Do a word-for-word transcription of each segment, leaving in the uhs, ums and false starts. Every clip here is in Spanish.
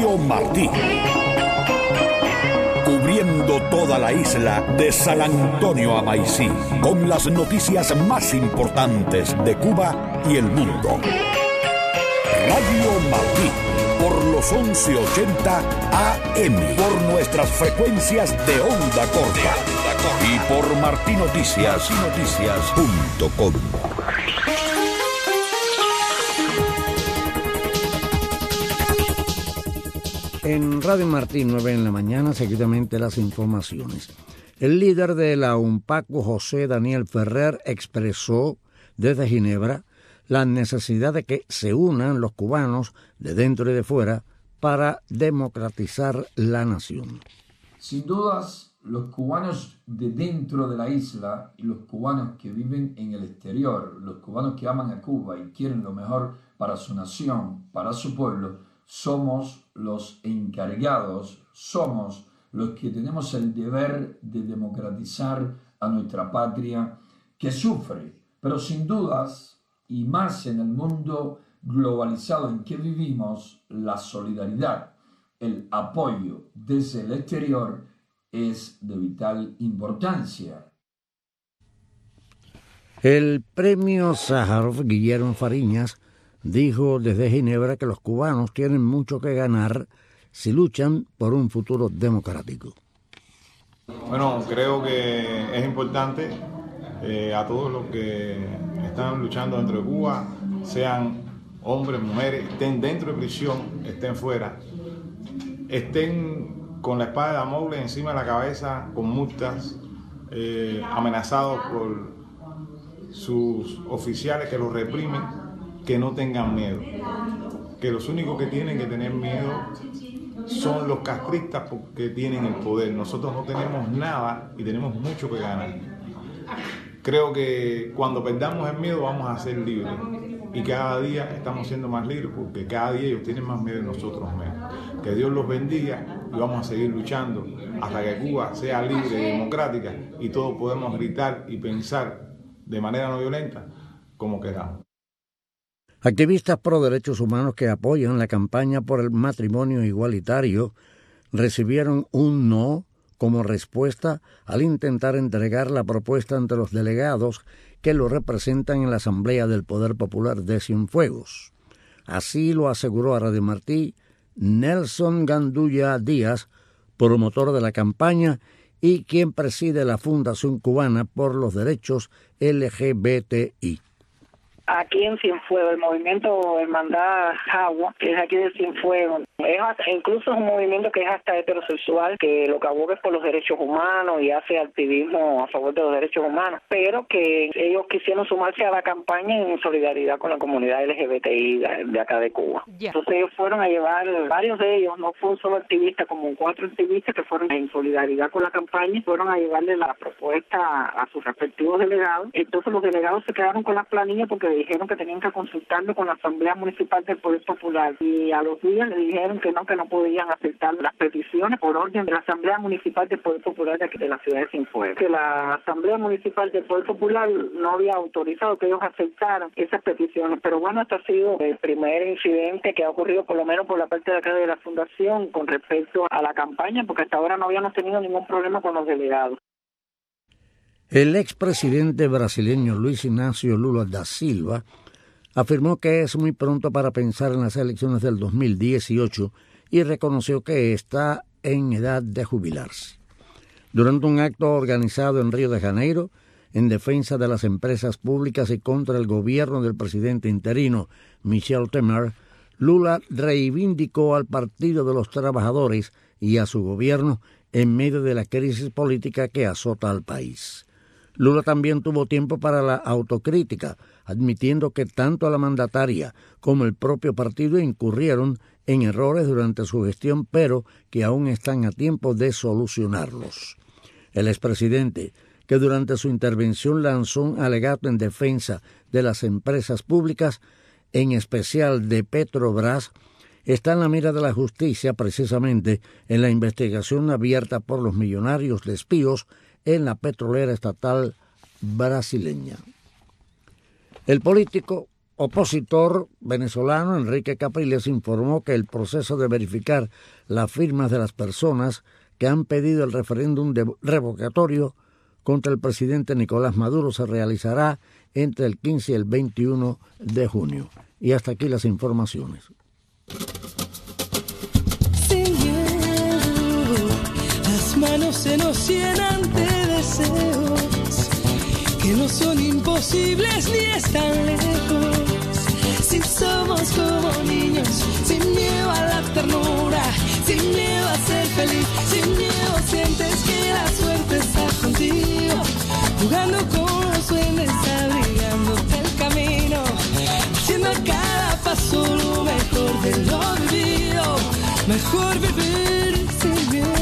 Radio Martí. Cubriendo toda la isla de San Antonio a Maicí, con las noticias más importantes de Cuba y el mundo. Radio Martí, por los once ochenta A M, por nuestras frecuencias de onda corta y por martinoticias punto com. En Radio Martí, nueve en la mañana, seguidamente las informaciones. El líder de la UNPACU, José Daniel Ferrer, expresó desde Ginebra la necesidad de que se unan los cubanos de dentro y de fuera para democratizar la nación. Sin dudas, los cubanos de dentro de la isla y los cubanos que viven en el exterior, los cubanos que aman a Cuba y quieren lo mejor para su nación, para su pueblo, somos los encargados, somos los que tenemos el deber de democratizar a nuestra patria que sufre, pero sin dudas, y más en el mundo globalizado en que vivimos, la solidaridad, el apoyo desde el exterior es de vital importancia. El premio Sájarov Guillermo Fariñas dijo desde Ginebra que los cubanos tienen mucho que ganar si luchan por un futuro democrático. Bueno, creo que es importante eh, a todos los que están luchando dentro de Cuba, sean hombres, mujeres, estén dentro de prisión, estén fuera, estén con la espada de Damocles encima de la cabeza, con multas, eh, amenazados por sus oficiales que los reprimen, que no tengan miedo, que los únicos que tienen que tener miedo son los castristas porque tienen el poder. Nosotros no tenemos nada y tenemos mucho que ganar. Creo que cuando perdamos el miedo vamos a ser libres y cada día estamos siendo más libres porque cada día ellos tienen más miedo de nosotros menos. Que Dios los bendiga y vamos a seguir luchando hasta que Cuba sea libre y democrática y todos podemos gritar y pensar de manera no violenta como queramos. Activistas pro derechos humanos que apoyan la campaña por el matrimonio igualitario recibieron un no como respuesta al intentar entregar la propuesta ante los delegados que lo representan en la Asamblea del Poder Popular de Cienfuegos. Así lo aseguró a Radio Martí Nelson Gandulla Díaz, promotor de la campaña y quien preside la Fundación Cubana por los Derechos L G B T I. Aquí en Cienfuegos, el movimiento Hermandad Jagua, que es aquí de Cienfuegos, es hasta, incluso es un movimiento que es hasta heterosexual, que lo que aboga es por los derechos humanos y hace activismo a favor de los derechos humanos, pero que ellos quisieron sumarse a la campaña en solidaridad con la comunidad L G B T I de, de acá de Cuba. Yeah. Entonces ellos fueron a llevar, varios de ellos, no fue un solo activista, como cuatro activistas que fueron en solidaridad con la campaña, fueron a llevarle la propuesta a sus respectivos delegados. Entonces los delegados se quedaron con las planillas porque dijeron que tenían que consultarlo con la Asamblea Municipal del Poder Popular y a los días le dijeron que no, que no podían aceptar las peticiones por orden de la Asamblea Municipal del Poder Popular de, aquí, de la ciudad de Cienfuegos. Que la Asamblea Municipal del Poder Popular no había autorizado que ellos aceptaran esas peticiones, pero bueno, este ha sido el primer incidente que ha ocurrido por lo menos por la parte de acá de la Fundación con respecto a la campaña, porque hasta ahora no habíamos tenido ningún problema con los delegados. El expresidente brasileño Luis Ignacio Lula da Silva afirmó que es muy pronto para pensar en las elecciones del dos mil dieciocho y reconoció que está en edad de jubilarse. Durante un acto organizado en Río de Janeiro, en defensa de las empresas públicas y contra el gobierno del presidente interino Michel Temer, Lula reivindicó al Partido de los Trabajadores y a su gobierno en medio de la crisis política que azota al país. Lula también tuvo tiempo para la autocrítica, admitiendo que tanto la mandataria como el propio partido incurrieron en errores durante su gestión, pero que aún están a tiempo de solucionarlos. El expresidente, que durante su intervención lanzó un alegato en defensa de las empresas públicas, en especial de Petrobras, está en la mira de la justicia precisamente en la investigación abierta por los millonarios despidos en la petrolera estatal brasileña. El político opositor venezolano Enrique Capriles informó que el proceso de verificar las firmas de las personas que han pedido el referéndum de revocatorio contra el presidente Nicolás Maduro se realizará entre el quince y el veintiuno de junio. Y hasta aquí las informaciones. Sin miedo, las manos se nos llenan de deseos que no son imposibles ni están lejos. Si somos como niños, sin miedo a la ternura, sin miedo a ser feliz, sin miedo sientes que la suerte está contigo, jugando con los duendes, abrigándote el camino, haciendo a cada paso lo mejor de lo vivido, mejor vivir sin miedo.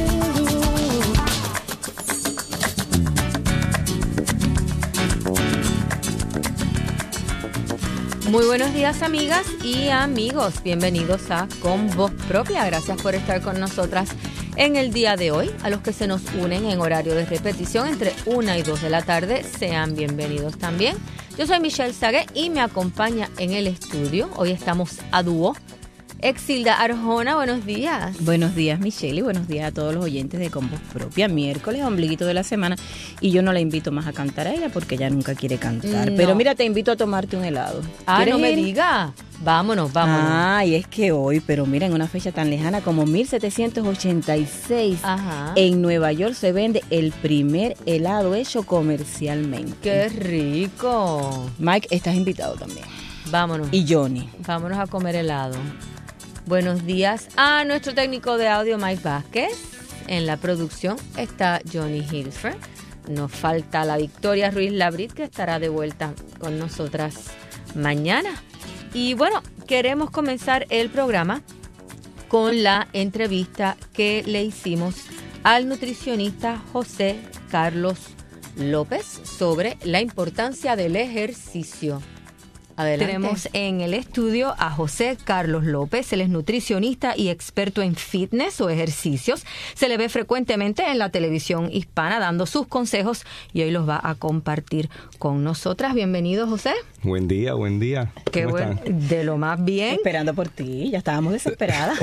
Muy buenos días, amigas y amigos. Bienvenidos a Con Voz Propia. Gracias por estar con nosotras en el día de hoy. A los que se nos unen en horario de repetición entre una y dos de la tarde, sean bienvenidos también. Yo soy Michelle Sagué y me acompaña en el estudio. Hoy estamos a dúo. Exilda Arjona, buenos días. Buenos días, Michelle, y buenos días a todos los oyentes de Con Voz Propia. Miércoles, ombliguito de la semana, y yo no la invito más a cantar a ella porque ella nunca quiere cantar. No. Pero mira, te invito a tomarte un helado. Ah, no me diga. Vámonos, vámonos. Ah, y es que hoy, pero mira, en una fecha tan lejana como mil setecientos ochenta y seis, Ajá. en Nueva York se vende el primer helado hecho comercialmente. ¡Qué rico! Mike, estás invitado también. Vámonos. Y Johnny. Vámonos a comer helado. Buenos días a nuestro técnico de audio, Mike Vázquez. En la producción está Johnny Hilfer. Nos falta la Victoria Ruiz Labrit, que estará de vuelta con nosotras mañana. Y bueno, queremos comenzar el programa con la entrevista que le hicimos al nutricionista José Carlos López sobre la importancia del ejercicio. Adelante. Tenemos en el estudio a José Carlos López. Él es nutricionista y experto en fitness o ejercicios. Se le ve frecuentemente en la televisión hispana dando sus consejos y hoy los va a compartir con nosotras. Bienvenido, José. Buen día, buen día. Qué bueno, de lo más bien. Esperando por ti, ya estábamos desesperadas.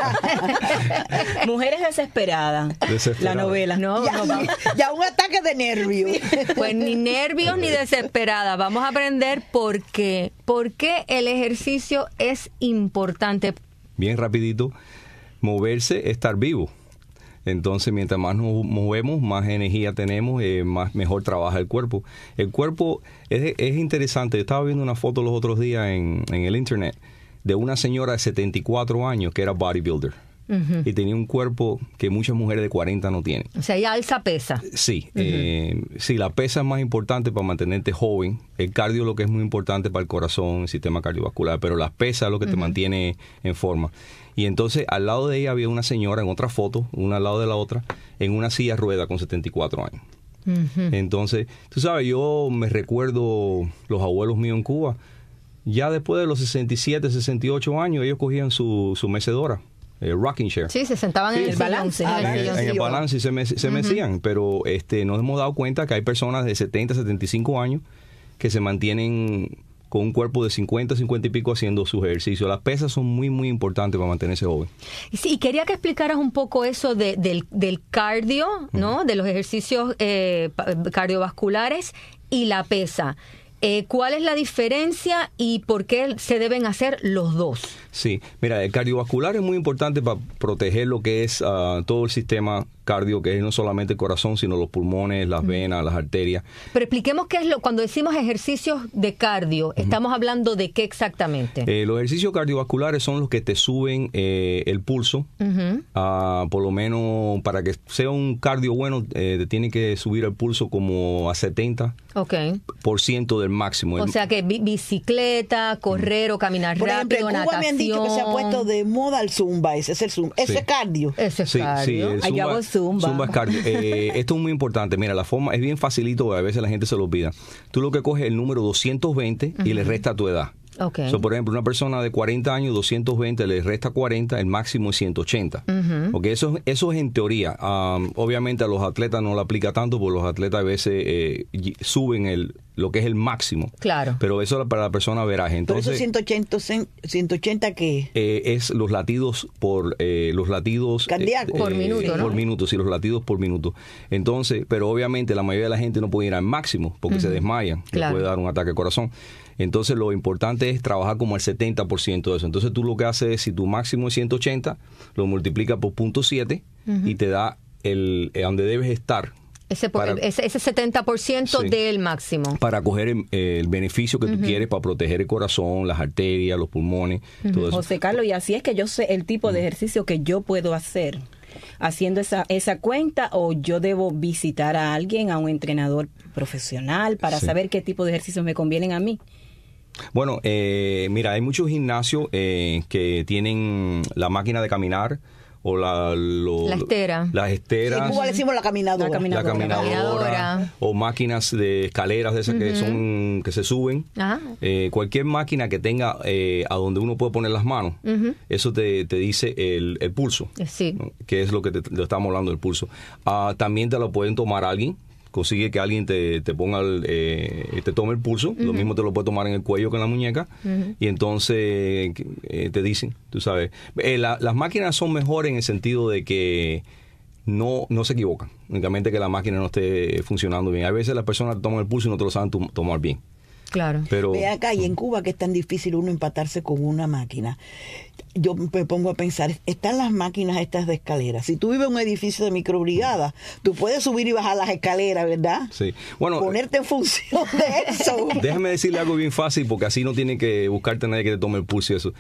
Mujeres desesperadas. Desesperada. La novela. No, ya, no, vamos. ya un ataque de nervios. Pues ni nervios ni desesperada. Vamos a aprender por qué. ¿Por qué el ejercicio es importante? Bien rapidito, moverse, estar vivo. Entonces, mientras más nos movemos, más energía tenemos, eh, más mejor trabaja el cuerpo. El cuerpo es, es interesante. Yo estaba viendo una foto los otros días en, en el internet de una señora de setenta y cuatro años que era bodybuilder. Uh-huh. Y tenía un cuerpo que muchas mujeres de cuarenta no tienen. O sea, ella alza pesa. Sí, uh-huh. eh, sí, la pesa es más importante para mantenerte joven. El cardio lo que es muy importante para el corazón, el sistema cardiovascular, pero la pesa es lo que uh-huh. te mantiene en forma. Y entonces al lado de ella había una señora en otra foto, una al lado de la otra, en una silla rueda con setenta y cuatro años. Uh-huh. Entonces, tú sabes, yo me recuerdo los abuelos míos en Cuba, ya después de los sesenta y siete, sesenta y ocho años, ellos cogían su, su mecedora. El rocking chair. Sí, se sentaban sí, en el balance. En, en, en el balance y se, me, se uh-huh. mecían, pero este, nos hemos dado cuenta que hay personas de setenta, setenta y cinco años que se mantienen con un cuerpo de cincuenta, cincuenta y pico haciendo sus ejercicios. Las pesas son muy, muy importantes para mantenerse joven. Y sí, quería que explicaras un poco eso de, del, del cardio, ¿no? Uh-huh. De los ejercicios eh, cardiovasculares y la pesa. Eh, ¿Cuál es la diferencia y por qué se deben hacer los dos? Sí, mira, el cardiovascular es muy importante para proteger lo que es uh, todo el sistema cardio, que es no solamente el corazón, sino los pulmones, las venas, las arterias. Pero expliquemos qué es lo, cuando decimos ejercicios de cardio, ¿estamos uh-huh. hablando de qué exactamente? Eh, los ejercicios cardiovasculares son los que te suben eh, el pulso, uh-huh. uh, por lo menos para que sea un cardio bueno, eh, te tiene que subir el pulso como a setenta por ciento del máximo. O sea que bicicleta, correr uh-huh. o caminar por rápido, ejemplo, en Cuba natación. Me han dicho que se ha puesto de moda el zumba, ese es el zumba, ese sí. cardio. Ese es sí, cardio. Sí, el Allá zumba, vos zumba. Zumba es cardio. Eh, esto es muy importante. Mira, la forma es bien facilito, a veces la gente se lo olvida. Tú lo que coges el número doscientos veinte uh-huh. y le resta tu edad. Okay. So, por ejemplo, una persona de cuarenta años, doscientos veinte, le resta cuarenta, el máximo es ciento ochenta. Uh-huh. Okay, eso, eso es en teoría. Um, obviamente a los atletas no lo aplica tanto, porque los atletas a veces eh, suben el, lo que es el máximo. Claro. Pero eso para la persona veraje. Entonces, Por eso ciento ochenta, ciento ochenta ¿qué? Eh, es los latidos por eh, los latidos cardíacos eh, por minuto, ¿no? Por minuto, sí, los latidos por minuto. Entonces, pero obviamente la mayoría de la gente no puede ir al máximo porque uh-huh. se desmayan, claro. le puede dar un ataque al corazón. Entonces, lo importante es trabajar como el setenta por ciento de eso. Entonces, tú lo que haces es, si tu máximo es ciento ochenta, lo multiplicas por punto siete uh-huh. y te da el eh, donde debes estar. Ese, para, ese, ese setenta por ciento sí, del máximo. Para coger el, el beneficio que tú uh-huh. quieres para proteger el corazón, las arterias, los pulmones, uh-huh. todo eso. José Carlos, y así es que yo sé el tipo uh-huh. de ejercicio que yo puedo hacer haciendo esa, esa cuenta, o yo debo visitar a alguien, a un entrenador profesional para sí. saber qué tipo de ejercicios me convienen a mí. Bueno, eh, mira, hay muchos gimnasios eh, que tienen la máquina de caminar, o la, lo, la estera. Las esteras. Sí, ¿cómo le decimos la caminadora? La caminadora. La caminadora, la caminadora. O máquinas de escaleras de esas uh-huh. que son que se suben. Eh, cualquier máquina que tenga eh, a donde uno puede poner las manos, uh-huh. eso te, te dice el, el pulso. Sí. ¿no? Que es lo que te, te estamos hablando del pulso. Uh, también te lo pueden tomar alguien. Consigue que alguien te, te ponga el, eh, te tome el pulso, uh-huh. lo mismo te lo puede tomar en el cuello que en la muñeca, uh-huh. y entonces eh, te dicen, tú sabes, eh, la, las máquinas son mejores en el sentido de que no, no se equivocan, únicamente que la máquina no esté funcionando bien. A veces las personas toman el pulso y no te lo saben tu, tomar bien. Claro. Pero, ve acá, y en Cuba que es tan difícil uno empatarse con una máquina. Yo me pongo a pensar, están las máquinas estas de escaleras. Si tú vives en un edificio de microbrigada, tú puedes subir y bajar las escaleras, ¿verdad? Sí. Bueno, ponerte en función de eso. Déjame decirle algo bien fácil, porque así no tiene que buscarte a nadie que te tome el pulso y eso.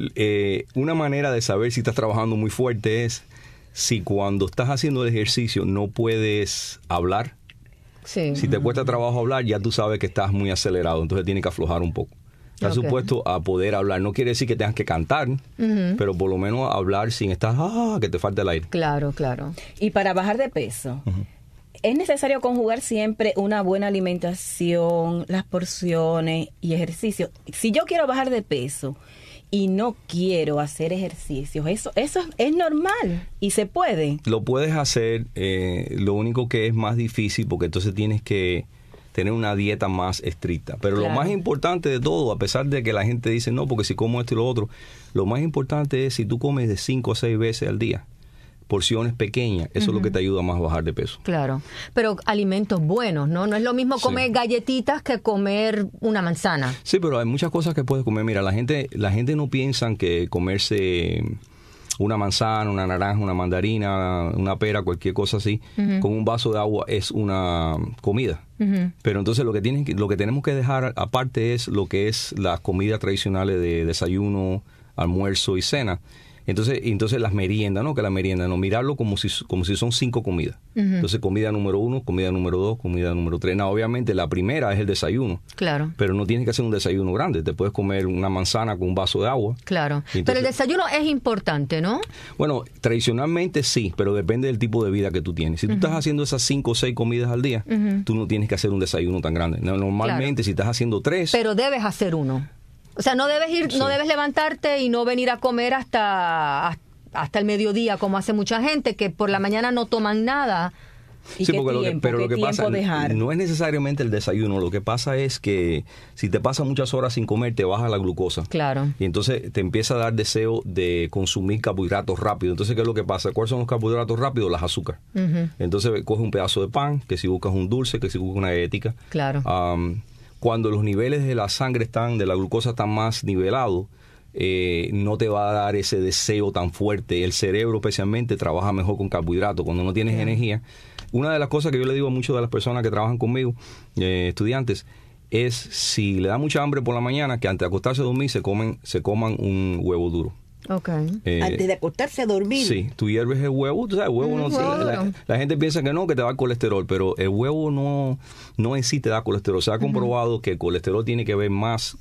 Eh, una manera de saber si estás trabajando muy fuerte es si cuando estás haciendo el ejercicio no puedes hablar. Sí. Si te cuesta trabajo hablar, ya tú sabes que estás muy acelerado, entonces tienes que aflojar un poco. Estás okay. supuesto a poder hablar. No quiere decir que tengas que cantar, uh-huh. pero por lo menos hablar sin estar, ah, que te falta el aire. Claro, claro. Y para bajar de peso, uh-huh. es necesario conjugar siempre una buena alimentación, las porciones y ejercicio. Si yo quiero bajar de peso y no quiero hacer ejercicios, eso eso es normal y se puede. Lo puedes hacer, eh, lo único que es más difícil, porque entonces tienes que tener una dieta más estricta. Pero claro. lo más importante de todo, a pesar de que la gente dice, no, porque si como esto y lo otro, lo más importante es si tú comes de cinco a seis veces al día, porciones pequeñas, eso uh-huh. es lo que te ayuda más a bajar de peso. Claro, pero alimentos buenos, ¿no? No es lo mismo comer sí. galletitas que comer una manzana. Sí, pero hay muchas cosas que puedes comer. Mira, la gente, la gente no piensa que comerse una manzana, una naranja, una mandarina, una pera, cualquier cosa así, uh-huh. con un vaso de agua es una comida. Uh-huh. Pero entonces lo que tienen, lo que tenemos que dejar aparte es lo que es las comidas tradicionales de desayuno, almuerzo y cena. Entonces, entonces las meriendas, ¿no? Que la merienda, no, mirarlo como si, como si son cinco comidas. Uh-huh. Entonces, comida número uno, comida número dos, comida número tres. No, obviamente, la primera es el desayuno. Claro. Pero no tienes que hacer un desayuno grande. Te puedes comer una manzana con un vaso de agua. Claro. Entonces, pero el desayuno es importante, ¿no? Bueno, tradicionalmente sí, pero depende del tipo de vida que tú tienes. Si tú uh-huh. estás haciendo esas cinco o seis comidas al día, uh-huh. tú no tienes que hacer un desayuno tan grande. Normalmente, claro. si estás haciendo tres... Pero debes hacer uno. O sea, no debes ir, sí. no debes levantarte y no venir a comer hasta... hasta el mediodía, como hace mucha gente, que por la mañana no toman nada. ¿Y sí, qué porque tiempo, lo que, pero qué lo que tiempo pasa dejar? No es necesariamente el desayuno. Lo que pasa es que si te pasas muchas horas sin comer, te baja la glucosa. Claro. Y entonces te empieza a dar deseo de consumir carbohidratos rápido. Entonces, ¿qué es lo que pasa? ¿Cuáles son los carbohidratos rápidos? Las azúcar. Uh-huh. Entonces, coge un pedazo de pan, que si buscas un dulce, que si buscas una galletita. Claro. Um, cuando los niveles de la sangre están, de la glucosa están más nivelados, Eh, no te va a dar ese deseo tan fuerte. El cerebro especialmente trabaja mejor con carbohidratos cuando no tienes yeah. energía. Una de las cosas que yo le digo a muchas de las personas que trabajan conmigo, eh, estudiantes, es si le da mucha hambre por la mañana, que antes de acostarse a dormir se comen se coman un huevo duro. Okay. Eh, antes de acostarse a dormir. Sí, tú hierves el huevo, tú sabes, el huevo no, huevo. La, la gente piensa que no, que te da colesterol, pero el huevo no, no en sí te da colesterol. Se ha comprobado uh-huh. que el colesterol tiene que ver más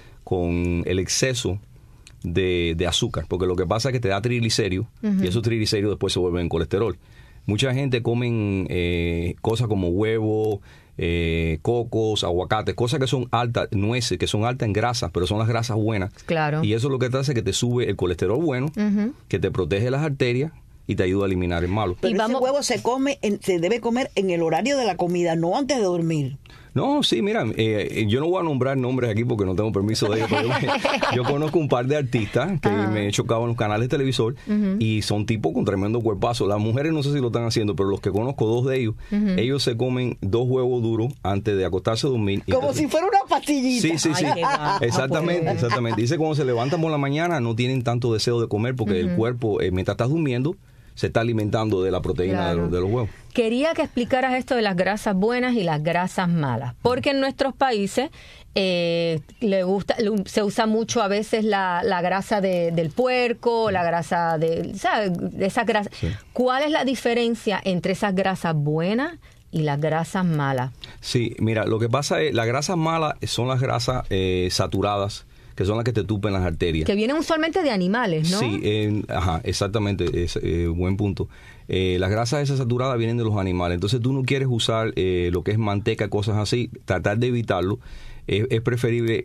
con el exceso De, de azúcar, porque lo que pasa es que te da triglicéridos uh-huh. y esos triglicéridos después se vuelven colesterol. Mucha gente comen eh, cosas como huevo, eh, cocos, aguacates, cosas que son altas, nueces, que son altas en grasas, pero son las grasas buenas. Claro. Y eso lo que te hace es que te sube el colesterol bueno, uh-huh. que te protege las arterias y te ayuda a eliminar el malo. Pero y ese vamos... huevo se come, en, se debe comer en el horario de la comida, no antes de dormir. No, sí, mira, eh, yo no voy a nombrar nombres aquí porque no tengo permiso de ellos. Pero yo, yo conozco un par de artistas que uh-huh. me he chocado en los canales de televisor uh-huh. y son tipos con tremendo cuerpazo. Las mujeres no sé si lo están haciendo, pero los que conozco, dos de ellos, uh-huh. ellos se comen dos huevos duros antes de acostarse a dormir. Como entonces, si fuera una pastillita. Sí, sí, sí. Ay, exactamente, exactamente. Dice cuando se levantan por la mañana no tienen tanto deseo de comer porque uh-huh. el cuerpo, eh, mientras estás durmiendo, se está alimentando de la proteína claro. de, los, de los huevos. Quería que explicaras esto de las grasas buenas y las grasas malas, porque en nuestros países eh, le gusta, se usa mucho a veces la, la grasa de, del puerco, la grasa de, ¿sabes? de esa grasa. Sí. ¿Cuál es la diferencia entre esas grasas buenas y las grasas malas? Sí, mira, lo que pasa es, las grasas malas son las grasas eh, saturadas, que son las que te tupen las arterias. Que vienen usualmente de animales, ¿no? Sí, eh, ajá, exactamente, es eh, buen punto. Eh, las grasas esas saturadas vienen de los animales, entonces tú no quieres usar eh, lo que es manteca, cosas así, tratar de evitarlo. Eh, es preferible,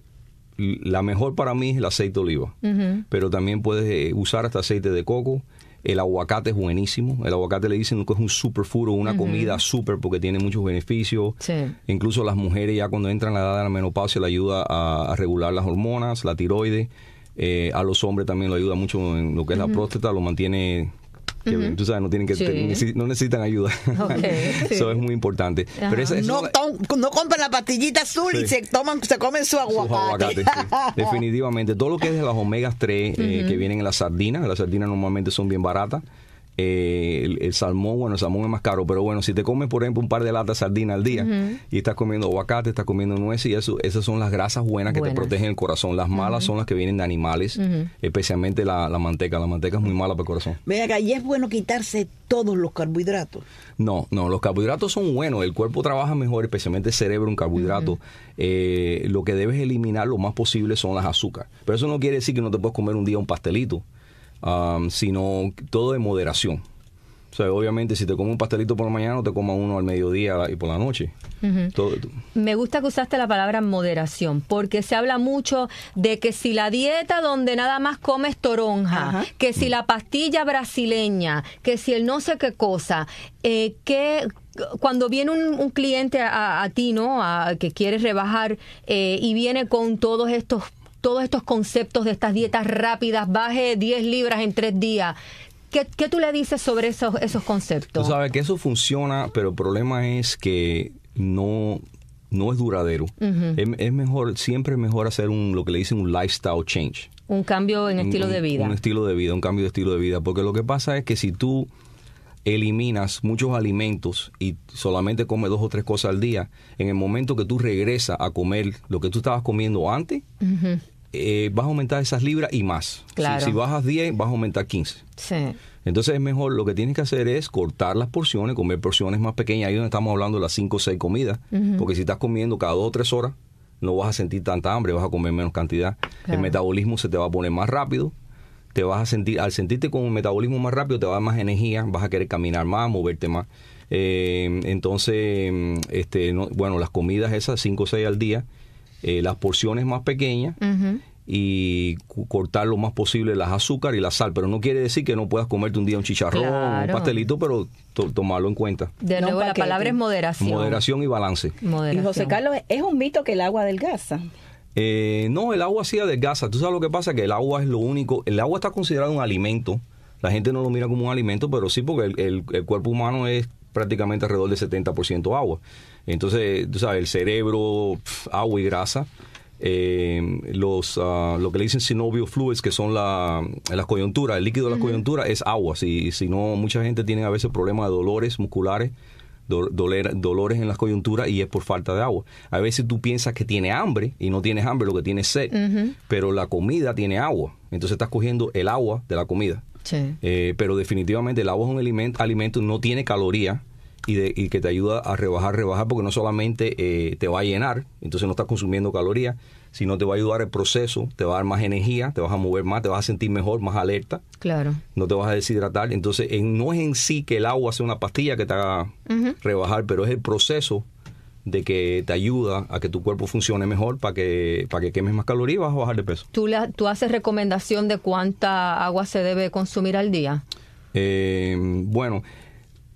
la mejor para mí es el aceite de oliva, uh-huh. pero también puedes eh, usar hasta aceite de coco. El aguacate es buenísimo. El aguacate le dicen que es un superfood o una uh-huh. comida super porque tiene muchos beneficios. Sí. Incluso las mujeres ya cuando entran a la edad de la menopausia le ayuda a, a regular las hormonas, la tiroides. Eh, a los hombres también lo ayuda mucho en lo que es uh-huh. la próstata, lo mantiene... Que, uh-huh. Tú sabes, no tienen que sí. te, no necesitan ayuda. Okay, sí. Eso es muy importante. Uh-huh. Pero esa, no, to, no compran la pastillita azul sí. y se toman, se comen su aguacate. Sus aguacates, sí. Definitivamente. Todo lo que es de las omegas tres uh-huh. eh, que vienen en las sardinas, las sardinas normalmente son bien baratas. Eh, el, el salmón, bueno, el salmón es más caro, pero bueno, si te comes, por ejemplo, un par de latas de sardina al día uh-huh. y estás comiendo aguacate, estás comiendo nueces y eso, esas son las grasas buenas que buenas. te protegen el corazón. Las malas uh-huh. son las que vienen de animales, uh-huh. especialmente la, la manteca. La manteca es muy mala para el corazón. Ven acá, ¿y es bueno quitarse todos los carbohidratos? No, no, los carbohidratos son buenos. El cuerpo trabaja mejor, especialmente el cerebro en carbohidratos. Uh-huh. Eh, lo que debes eliminar lo más posible son las azúcares. Pero eso no quiere decir que no te puedes comer un día un pastelito. Um, sino todo de moderación. O sea, obviamente si te comes un pastelito por la mañana, no te comas uno al mediodía y por la noche. Uh-huh. todo, todo. Me gusta que usaste la palabra moderación, porque se habla mucho de que si la dieta donde nada más comes toronja, uh-huh. que si la pastilla brasileña, que si el no sé qué cosa, eh, que... Cuando viene un, un cliente a, a ti, ¿no? A, que quiere rebajar eh, y viene con todos estos todos estos conceptos de estas dietas rápidas, baje diez libras en tres días. ¿Qué, qué tú le dices sobre esos, esos conceptos? Tú sabes que eso funciona, pero el problema es que no, no es duradero. Uh-huh. Es, es mejor, siempre es mejor hacer un, lo que le dicen un lifestyle change. Un cambio en estilo un, de vida. Un estilo de vida, un cambio de estilo de vida. Porque lo que pasa es que si tú eliminas muchos alimentos y solamente comes dos o tres cosas al día, en el momento que tú regresas a comer lo que tú estabas comiendo antes, uh-huh. eh, vas a aumentar esas libras y más. Claro. Si, si bajas diez, vas a aumentar quince. Sí. Entonces es mejor, lo que tienes que hacer es cortar las porciones, comer porciones más pequeñas. Ahí donde estamos hablando de las cinco o seis comidas. Uh-huh. Porque si estás comiendo cada dos o tres horas, no vas a sentir tanta hambre, vas a comer menos cantidad. Claro. El metabolismo se te va a poner más rápido. Te vas a sentir, al sentirte con un metabolismo más rápido, te va a dar más energía, vas a querer caminar más, moverte más. Eh, entonces, este, no, bueno, las comidas esas, cinco o seis al día, eh, las porciones más pequeñas uh-huh. y cortar lo más posible las azúcares y la sal. Pero no quiere decir que no puedas comerte un día un chicharrón, claro. un pastelito, pero to- tomarlo en cuenta. De nuevo, la palabra es moderación. Moderación y balance. Moderación. Y José Carlos, ¿es un mito que el agua adelgaza? Eh, no, el agua sí adelgaza. Tú sabes lo que pasa, que el agua es lo único. El agua está considerado un alimento. La gente no lo mira como un alimento, pero sí, porque el, el, el cuerpo humano es prácticamente alrededor del setenta por ciento agua. Entonces, tú sabes, el cerebro, pf, agua y grasa. Eh, los uh, lo que le dicen synovial fluids, que son la, las coyunturas, el líquido de la uh-huh. coyuntura es agua. Si, si no, mucha gente tiene a veces problemas de dolores musculares, do, doler, dolores en las coyunturas, y es por falta de agua. A veces tú piensas que tienes hambre y no tienes hambre, lo que tienes es sed, uh-huh. pero la comida tiene agua. Entonces estás cogiendo el agua de la comida. Sí. Eh, pero definitivamente el agua es un alimento, alimento no tiene calorías. Y, de, y que te ayuda a rebajar, rebajar, porque no solamente eh, te va a llenar, entonces no estás consumiendo calorías, sino te va a ayudar el proceso, te va a dar más energía, te vas a mover más, te vas a sentir mejor, más alerta. Claro. No te vas a deshidratar. Entonces, en, no es en sí que el agua sea una pastilla que te haga uh-huh. rebajar, pero es el proceso de que te ayuda a que tu cuerpo funcione mejor para que para que quemes más calorías y vas a bajar de peso. ¿Tú, la, tú haces recomendación de cuánta agua se debe consumir al día? Eh, bueno...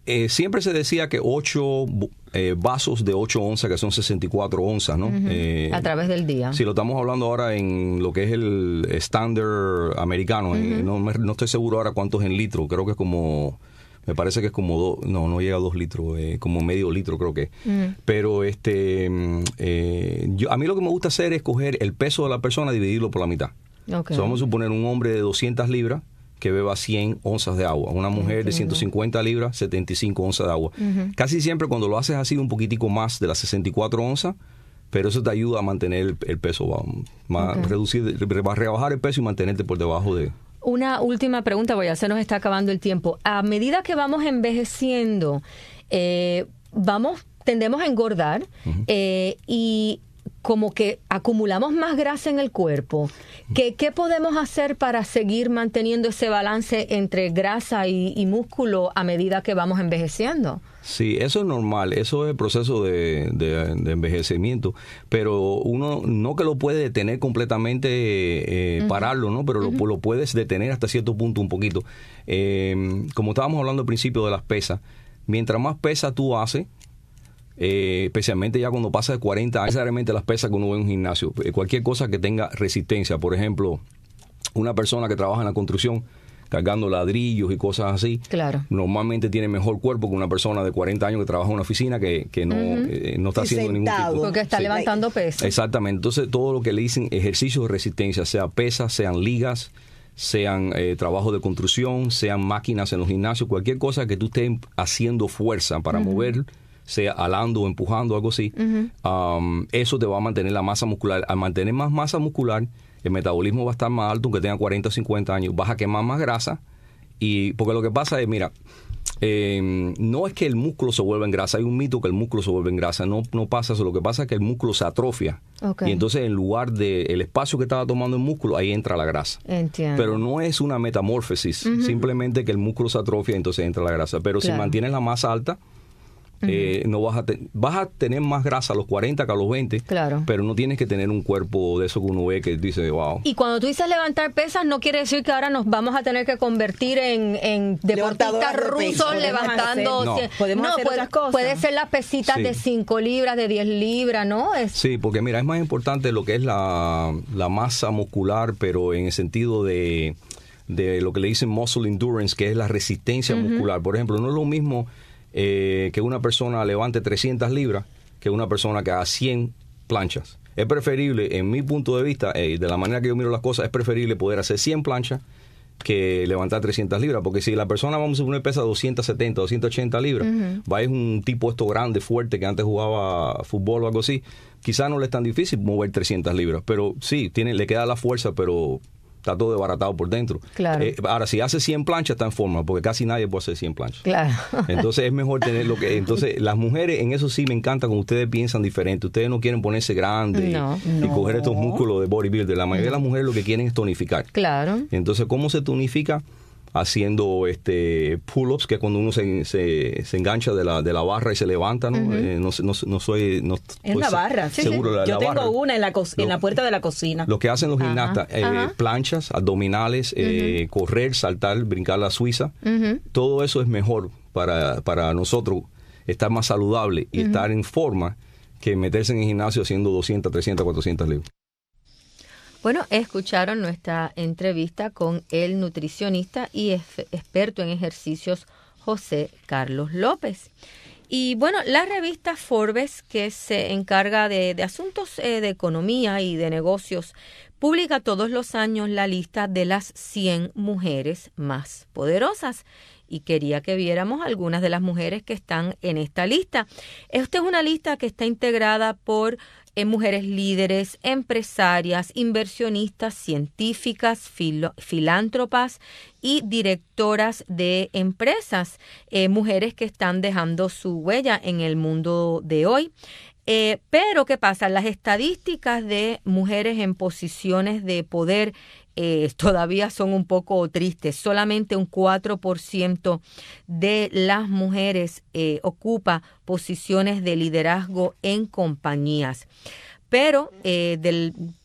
eh, siempre se decía que ocho eh, vasos de ocho onzas, que son sesenta y cuatro onzas, ¿no? Uh-huh. eh, a través del día. Si lo estamos hablando ahora en lo que es el estándar americano, uh-huh. eh, no, no estoy seguro ahora cuántos en litro, creo que es como... Me parece que es como dos, no, no llega a dos litros, eh, como medio litro creo que. Mm. Pero este, eh, yo, a mí lo que me gusta hacer es coger el peso de la persona y dividirlo por la mitad. Okay. So, vamos a suponer un hombre de doscientas libras que beba cien onzas de agua. Una mujer Entiendo. de ciento cincuenta libras, setenta y cinco onzas de agua. Uh-huh. Casi siempre cuando lo haces así un poquitico más de las sesenta y cuatro onzas, pero eso te ayuda a mantener el, el peso, más, okay. reducir, rebajar el peso y mantenerte por debajo de... Una última pregunta, porque ya se nos está acabando el tiempo. A medida que vamos envejeciendo, eh, vamos, tendemos a engordar uh-huh. eh, y como que acumulamos más grasa en el cuerpo. ¿Qué, qué podemos hacer para seguir manteniendo ese balance entre grasa y, y músculo a medida que vamos envejeciendo? Sí, eso es normal, eso es el proceso de, de, de envejecimiento, pero uno no que lo puede detener completamente, eh, uh-huh. pararlo, ¿no? Pero uh-huh. lo, lo puedes detener hasta cierto punto un poquito. Eh, como estábamos hablando al principio de las pesas, mientras más pesas tú haces, Eh, especialmente ya cuando pasa de cuarenta años, necesariamente las pesas que uno ve en un gimnasio, cualquier cosa que tenga resistencia, por ejemplo, una persona que trabaja en la construcción cargando ladrillos y cosas así, claro. normalmente tiene mejor cuerpo que una persona de cuarenta años que trabaja en una oficina que, que no, uh-huh. eh, no está sí, haciendo sentado. ningún tipo. Porque está sí. levantando peso. Exactamente, entonces todo lo que le dicen ejercicios de resistencia, sea pesas, sean ligas, sean eh, trabajos de construcción, sean máquinas en los gimnasios, cualquier cosa que tú estés haciendo fuerza para uh-huh. mover, sea alando o empujando, algo así, uh-huh. um, eso te va a mantener la masa muscular. Al mantener más masa muscular, el metabolismo va a estar más alto, aunque tenga cuarenta o cincuenta años, vas a quemar más grasa, y porque lo que pasa es, mira, eh, no es que el músculo se vuelva en grasa, hay un mito que el músculo se vuelve en grasa, no, no pasa eso, lo que pasa es que el músculo se atrofia, okay. y entonces en lugar del espacio que estaba tomando el músculo, ahí entra la grasa. Entiendo. Pero no es una metamorfosis, uh-huh. simplemente que el músculo se atrofia y entonces entra la grasa, pero claro. si mantienes la masa alta, Eh, no vas a te- vas a tener más grasa a los cuarenta que a los veinte, claro. pero no tienes que tener un cuerpo de eso que uno ve que dice wow. Y cuando tú dices levantar pesas, no quiere decir que ahora nos vamos a tener que convertir en, en deportistas rusos levantando. No. Podemos no, hacer puede, otras cosas. puede ser las pesitas sí. de cinco libras, de diez libras, ¿no? Es... Sí, porque mira, es más importante lo que es la, la masa muscular, pero en el sentido de, de lo que le dicen muscle endurance, que es la resistencia uh-huh. muscular. Por ejemplo, no es lo mismo Eh, que una persona levante trescientas libras que una persona que haga cien planchas. Es preferible, en mi punto de vista, eh, de la manera que yo miro las cosas, es preferible poder hacer cien planchas que levantar trescientas libras, porque si la persona, vamos a poner, pesa doscientas setenta, doscientas ochenta libras, uh-huh. va, es un tipo esto grande, fuerte, que antes jugaba fútbol o algo así, quizás no le es tan difícil mover trescientas libras, pero sí, tiene, le queda la fuerza, pero está todo desbaratado por dentro. Claro. Eh, ahora, si hace cien planchas, está en forma, porque casi nadie puede hacer cien planchas. Claro. Entonces, es mejor tener lo que... Entonces, las mujeres, en eso sí me encanta cuando ustedes piensan diferente. Ustedes no quieren ponerse grandes no, y, no. y coger estos músculos de bodybuilder. La mayoría no. de las mujeres lo que quieren es tonificar. Claro. Entonces, ¿cómo se tonifica? Haciendo este pull-ups, que es cuando uno se, se, se engancha de la, de la barra y se levanta, ¿no? Uh-huh. Eh, no, no, no soy... No es la barra. Sí, seguro, sí. La, Yo la tengo barra. una en la, co- en la puerta de la cocina. Lo que hacen los gimnastas, uh-huh. eh, uh-huh. planchas, abdominales, eh, uh-huh. correr, saltar, brincar la suiza, uh-huh. todo eso es mejor para, para nosotros estar más saludable y uh-huh. estar en forma que meterse en el gimnasio haciendo doscientas, trescientas, cuatrocientas libras. Bueno, escucharon nuestra entrevista con el nutricionista y ex- experto en ejercicios José Carlos López. Y bueno, la revista Forbes, que se encarga de, de asuntos eh, de economía y de negocios, publica todos los años la lista de las cien mujeres más poderosas. Y quería que viéramos algunas de las mujeres que están en esta lista. Esta es una lista que está integrada por eh, mujeres líderes, empresarias, inversionistas, científicas, filo, filántropas y directoras de empresas, eh, mujeres que están dejando su huella en el mundo de hoy. Eh, pero, ¿qué pasa? Las estadísticas de mujeres en posiciones de poder eh, todavía son un poco tristes. Solamente un cuatro por ciento de las mujeres eh, ocupa posiciones de liderazgo en compañías. Pero eh, del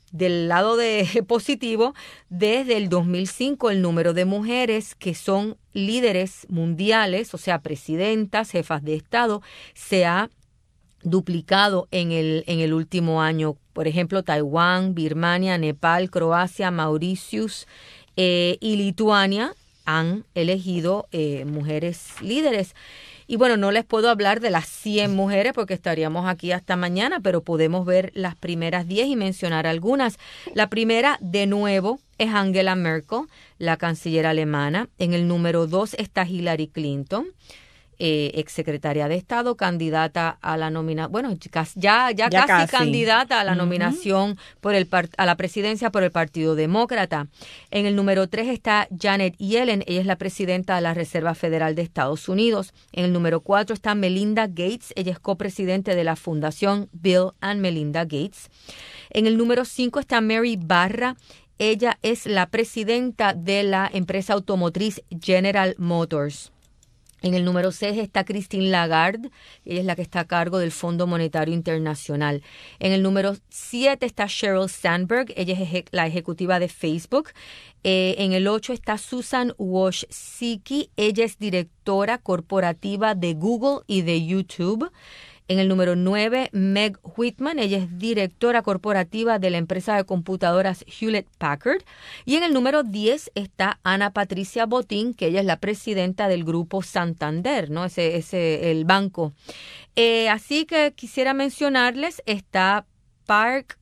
del lado de positivo, desde el dos mil cinco el número de mujeres que son líderes mundiales, o sea, presidentas, jefas de Estado, se ha duplicado en el, en el último año. Por ejemplo, Taiwán, Birmania, Nepal, Croacia, Mauritius eh, y Lituania han elegido eh, mujeres líderes. Y bueno, no les puedo hablar de las cien mujeres porque estaríamos aquí hasta mañana, pero podemos ver las primeras diez y mencionar algunas. La primera, de nuevo, es Angela Merkel, la canciller alemana. En el número dos está Hillary Clinton, eh, exsecretaria de Estado, candidata a la nominación, bueno, ya, ya, ya casi, casi candidata a la uh-huh. nominación por el part- a la presidencia por el Partido Demócrata. En el número tres está Janet Yellen, ella es la presidenta de la Reserva Federal de Estados Unidos. En el número cuatro está Melinda Gates, ella es copresidente de la Fundación Bill and Melinda Gates. En el número cinco está Mary Barra, ella es la presidenta de la empresa automotriz General Motors. En el número seis está Christine Lagarde, ella es la que está a cargo del Fondo Monetario Internacional. En el número siete está Sheryl Sandberg, ella es eje- la ejecutiva de Facebook. Eh, en el ocho está Susan Wojcicki, ella es directora corporativa de Google y de YouTube. En el número nueve, Meg Whitman, ella es directora corporativa de la empresa de computadoras Hewlett Packard. Y en el número diez está Ana Patricia Botín, que ella es la presidenta del grupo Santander, ¿no? Ese, ese el banco. Eh, así que quisiera mencionarles, está Park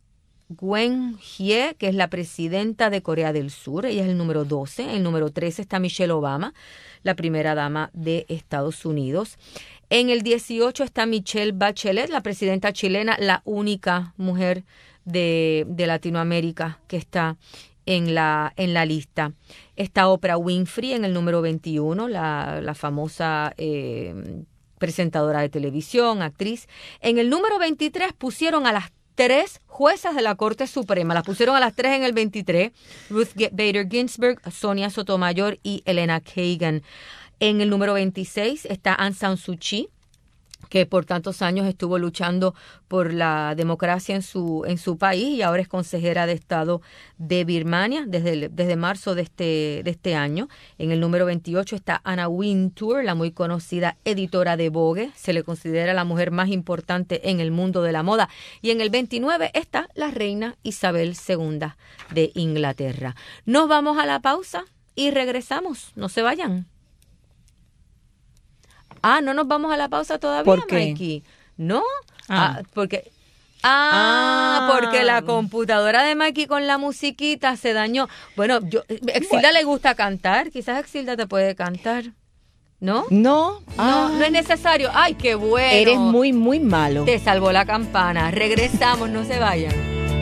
Geun-hye, que es la presidenta de Corea del Sur, ella es el número doce. En el número trece está Michelle Obama, la primera dama de Estados Unidos. En el dieciocho está Michelle Bachelet, la presidenta chilena, la única mujer de, de Latinoamérica que está en la, en la lista. Está Oprah Winfrey en el número veintiuno, la, la famosa eh, presentadora de televisión, actriz. En el número veintitrés pusieron a las tres juezas de la Corte Suprema, las pusieron a las tres en el veintitrés, Ruth Bader Ginsburg, Sonia Sotomayor y Elena Kagan. En el número veintiséis está Aung San Suu Kyi, que por tantos años estuvo luchando por la democracia en su en su país y ahora es consejera de Estado de Birmania desde, el, desde marzo de este, de este año. En el número veintiocho está Anna Wintour, la muy conocida editora de Vogue. Se le considera la mujer más importante en el mundo de la moda. Y en el veintinueve está la reina Isabel segunda de Inglaterra. Nos vamos a la pausa y regresamos. No se vayan. Ah, no nos vamos a la pausa todavía, ¿Por qué? Mikey. ¿No? Ah. Ah, porque... Ah, Ah. porque la computadora de Mikey con la musiquita se dañó. Bueno, yo, Exilda le gusta cantar. Quizás Exilda te puede cantar. ¿No? No, No, no es necesario. Ay, qué bueno. eres muy, muy malo. Te salvó la campana. Regresamos, no se vayan.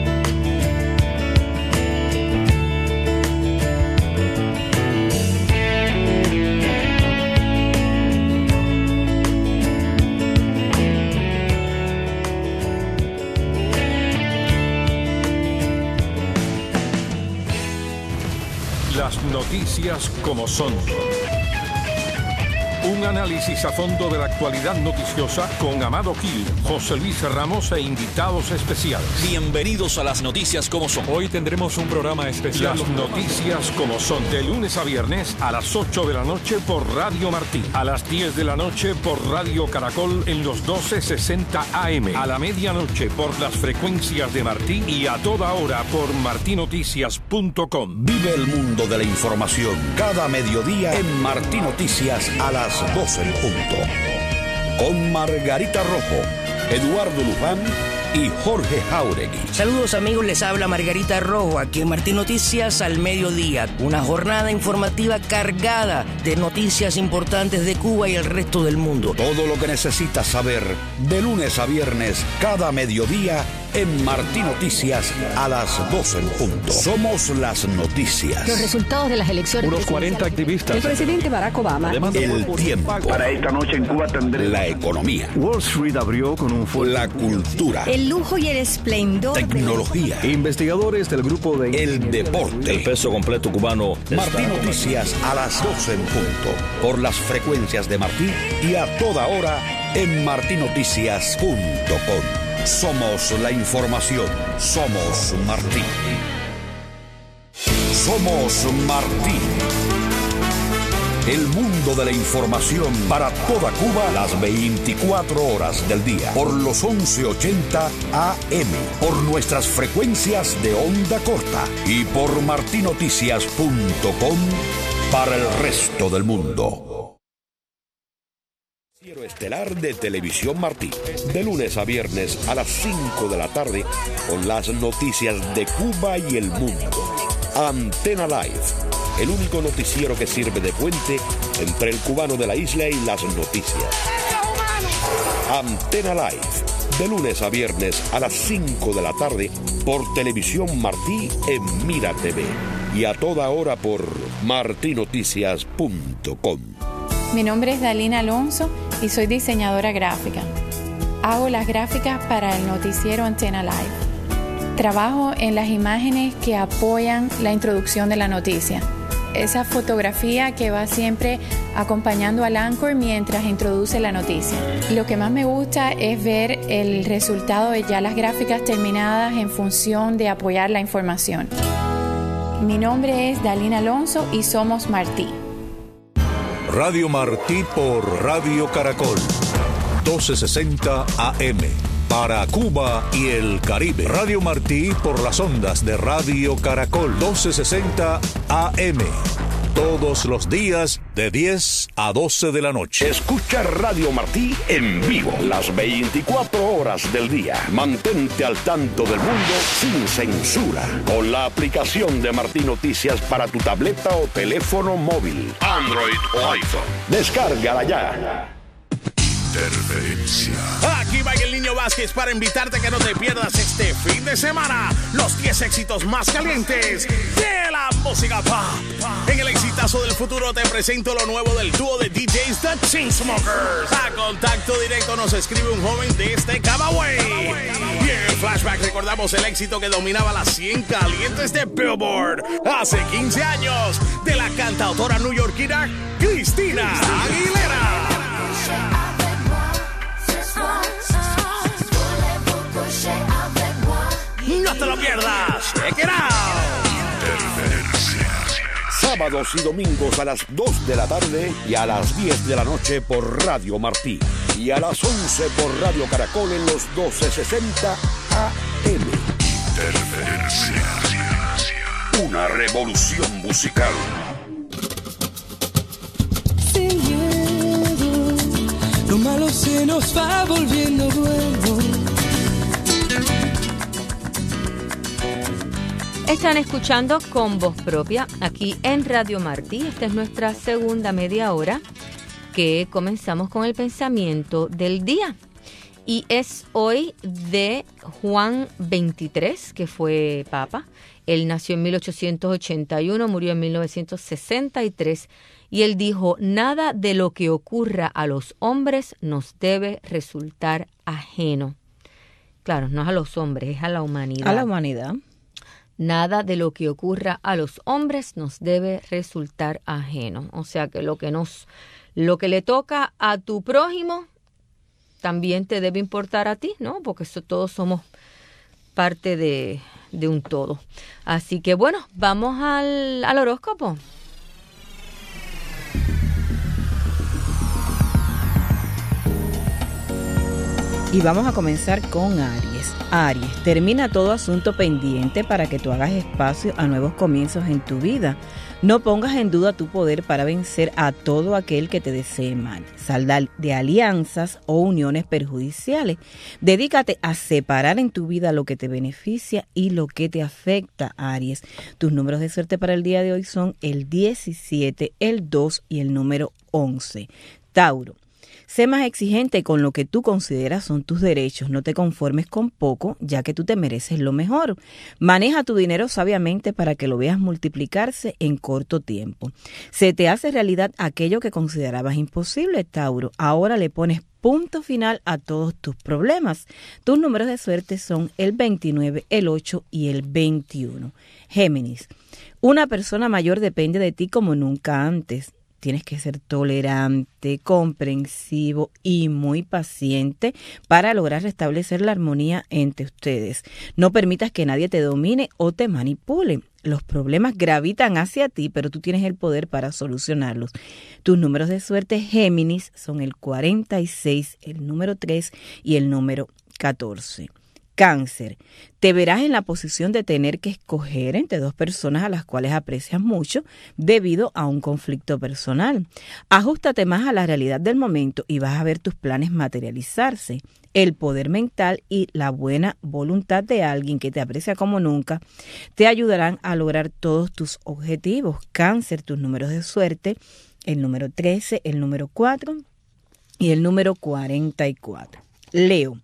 Las noticias como son. Un análisis a fondo de la actualidad noticiosa con Amado Gil, José Luis Ramos e invitados especiales. Bienvenidos a las noticias como son. Hoy tendremos un programa especial. Las noticias como son. De lunes a viernes a las ocho de la noche por Radio Martí. A las diez de la noche por Radio Caracol en los doce sesenta A M. A la medianoche por las frecuencias de Martí y a toda hora por martí noticias punto com. Vive el mundo de la información cada mediodía en Martí Noticias a las doce en punto. Con Margarita Rojo, Eduardo Luján y Jorge Jauregui. Saludos amigos, les habla Margarita Rojo aquí en Martí Noticias al mediodía. Una jornada informativa cargada de noticias importantes de Cuba y el resto del mundo. Todo lo que necesitas saber de lunes a viernes cada mediodía en Martí Noticias a las doce en punto. Somos las noticias. Los resultados de las elecciones. Unos cuarenta activistas. El presidente Barack Obama. Además, el tiempo. Para esta noche en Cuba tendré la economía. Wall Street abrió con un fuerte. La cultura. El lujo y el esplendor. Tecnología. De... Investigadores del grupo de. El deporte. El peso completo cubano. Martí Noticias a las doce en punto. Por las frecuencias de Martí y a toda hora en martí noticias punto com. Somos la información. Somos Martí. Somos Martí. El mundo de la información para toda Cuba las veinticuatro horas del día. Por los once ochenta A M. Por nuestras frecuencias de onda corta. Y por martinoticias punto com para el resto del mundo. Estelar de Televisión Martí, de lunes a viernes a las cinco de la tarde, con las noticias de Cuba y el mundo. Antena Live, el único noticiero que sirve de puente entre el cubano de la isla y las noticias. Antena Live, de lunes a viernes a las cinco de la tarde, por Televisión Martí en Mira T V y a toda hora por martinoticias punto com. Mi nombre es Dalina Alonso y soy diseñadora gráfica. Hago las gráficas para el noticiero Antena Live. Trabajo en las imágenes que apoyan la introducción de la noticia. Esa fotografía que va siempre acompañando al anchor mientras introduce la noticia. Lo que más me gusta es ver el resultado de ya las gráficas terminadas en función de apoyar la información. Mi nombre es Dalina Alonso y somos Martí. Radio Martí por Radio Caracol, doce sesenta A M, para Cuba y el Caribe. Radio Martí por las ondas de Radio Caracol, doce sesenta A M, todos los días de diez a doce de la noche. Escucha Radio Martí en vivo las veinticuatro horas del día. Mantente al tanto del mundo sin censura con la aplicación de Martí Noticias para tu tableta o teléfono móvil, Android o iPhone. Descárgala ya. Interferencia. Aquí va el Niño Vázquez para invitarte a que no te pierdas este fin de semana los diez éxitos más calientes de la música pop. En el exitazo del futuro te presento lo nuevo del dúo de D Js The Chainsmokers. A contacto directo nos escribe un joven desde Camagüey. Y en el flashback recordamos el éxito que dominaba las cien calientes de Billboard hace quince años de la cantautora neoyorquina Cristina Aguilera. No te lo pierdas. Check it out. Sábados y domingos a las dos de la tarde y a las diez de la noche por Radio Martí. Y a las once por Radio Caracol en los doce sesenta A M. Una revolución musical. Sin miedo, lo malo se nos va volviendo bueno. Están escuchando Con Voz Propia aquí en Radio Martí. Esta es nuestra segunda media hora que comenzamos con el pensamiento del día. Y es hoy de Juan veintitrés, que fue papa. Él nació en mil ochocientos ochenta y uno, murió en mil novecientos sesenta y tres. Y él dijo, nada de lo que ocurra a los hombres nos debe resultar ajeno. Claro, no es a los hombres, es a la humanidad. A la humanidad. Nada de lo que ocurra a los hombres nos debe resultar ajeno. O sea que lo que nos, lo que le toca a tu prójimo también te debe importar a ti, ¿no? Porque eso, todos somos parte de, de un todo. Así que bueno, vamos al, al horóscopo. Y vamos a comenzar con Aries. Aries, termina todo asunto pendiente para que tú hagas espacio a nuevos comienzos en tu vida. No pongas en duda tu poder para vencer a todo aquel que te desee mal. Sal de alianzas o uniones perjudiciales. Dedícate a separar en tu vida lo que te beneficia y lo que te afecta, Aries. Tus números de suerte para el día de hoy son el diecisiete, el dos y el número once. Tauro. Sé más exigente con lo que tú consideras son tus derechos. No te conformes con poco, ya que tú te mereces lo mejor. Maneja tu dinero sabiamente para que lo veas multiplicarse en corto tiempo. Se te hace realidad aquello que considerabas imposible, Tauro. Ahora le pones punto final a todos tus problemas. Tus números de suerte son el veintinueve, el ocho y el veintiuno. Géminis. Una persona mayor depende de ti como nunca antes. Tienes que ser tolerante, comprensivo y muy paciente para lograr restablecer la armonía entre ustedes. No permitas que nadie te domine o te manipule. Los problemas gravitan hacia ti, pero tú tienes el poder para solucionarlos. Tus números de suerte, Géminis, son el cuarenta y seis, el número tres y el número catorce. Cáncer, te verás en la posición de tener que escoger entre dos personas a las cuales aprecias mucho debido a un conflicto personal. Ajústate más a la realidad del momento y vas a ver tus planes materializarse. El poder mental y la buena voluntad de alguien que te aprecia como nunca te ayudarán a lograr todos tus objetivos. Cáncer, tus números de suerte, el número trece, el número cuatro y el número cuarenta y cuatro. Leo,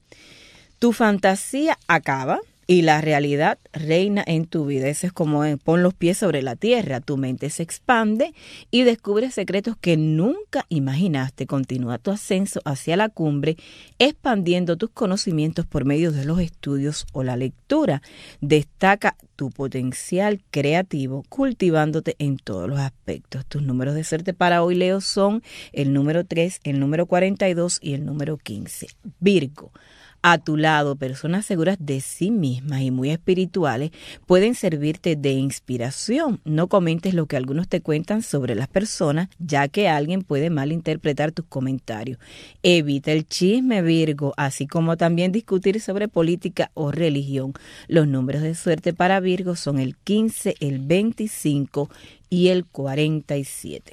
tu fantasía acaba y la realidad reina en tu vida. Eso es como en, pon los pies sobre la tierra. Tu mente se expande y descubres secretos que nunca imaginaste. Continúa tu ascenso hacia la cumbre, expandiendo tus conocimientos por medio de los estudios o la lectura. Destaca tu potencial creativo, cultivándote en todos los aspectos. Tus números de suerte para hoy, Leo, son el número tres, el número cuarenta y dos y el número quince. Virgo, a tu lado, personas seguras de sí mismas y muy espirituales pueden servirte de inspiración. No comentes lo que algunos te cuentan sobre las personas, ya que alguien puede malinterpretar tus comentarios. Evita el chisme, Virgo, así como también discutir sobre política o religión. Los números de suerte para Virgo son el quince, el veinticinco y el cuarenta y siete.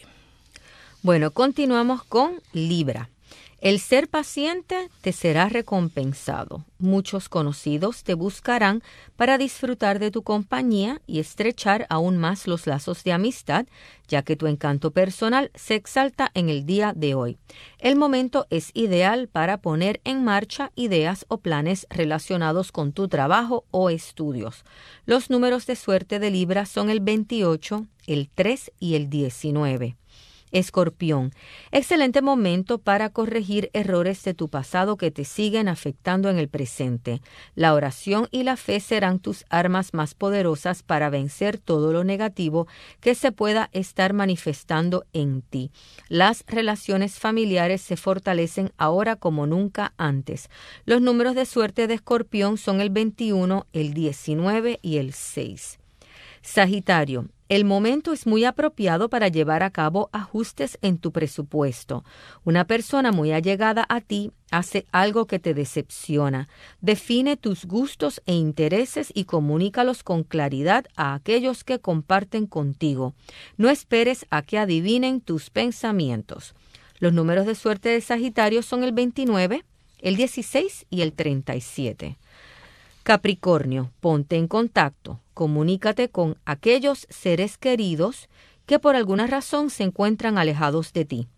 Bueno, continuamos con Libra. El ser paciente te será recompensado. Muchos conocidos te buscarán para disfrutar de tu compañía y estrechar aún más los lazos de amistad, ya que tu encanto personal se exalta en el día de hoy. El momento es ideal para poner en marcha ideas o planes relacionados con tu trabajo o estudios. Los números de suerte de Libra son el veintiocho, el tres y el diecinueve. Escorpión, excelente momento para corregir errores de tu pasado que te siguen afectando en el presente. La oración y la fe serán tus armas más poderosas para vencer todo lo negativo que se pueda estar manifestando en ti. Las relaciones familiares se fortalecen ahora como nunca antes. Los números de suerte de Escorpión son el veintiuno, el diecinueve y el seis. Sagitario, el momento es muy apropiado para llevar a cabo ajustes en tu presupuesto. Una persona muy allegada a ti hace algo que te decepciona. Define tus gustos e intereses y comunícalos con claridad a aquellos que comparten contigo. No esperes a que adivinen tus pensamientos. Los números de suerte de Sagitario son el veintinueve, el dieciséis y el treinta y siete. Capricornio, ponte en contacto. Comunícate con aquellos seres queridos que por alguna razón se encuentran alejados de ti.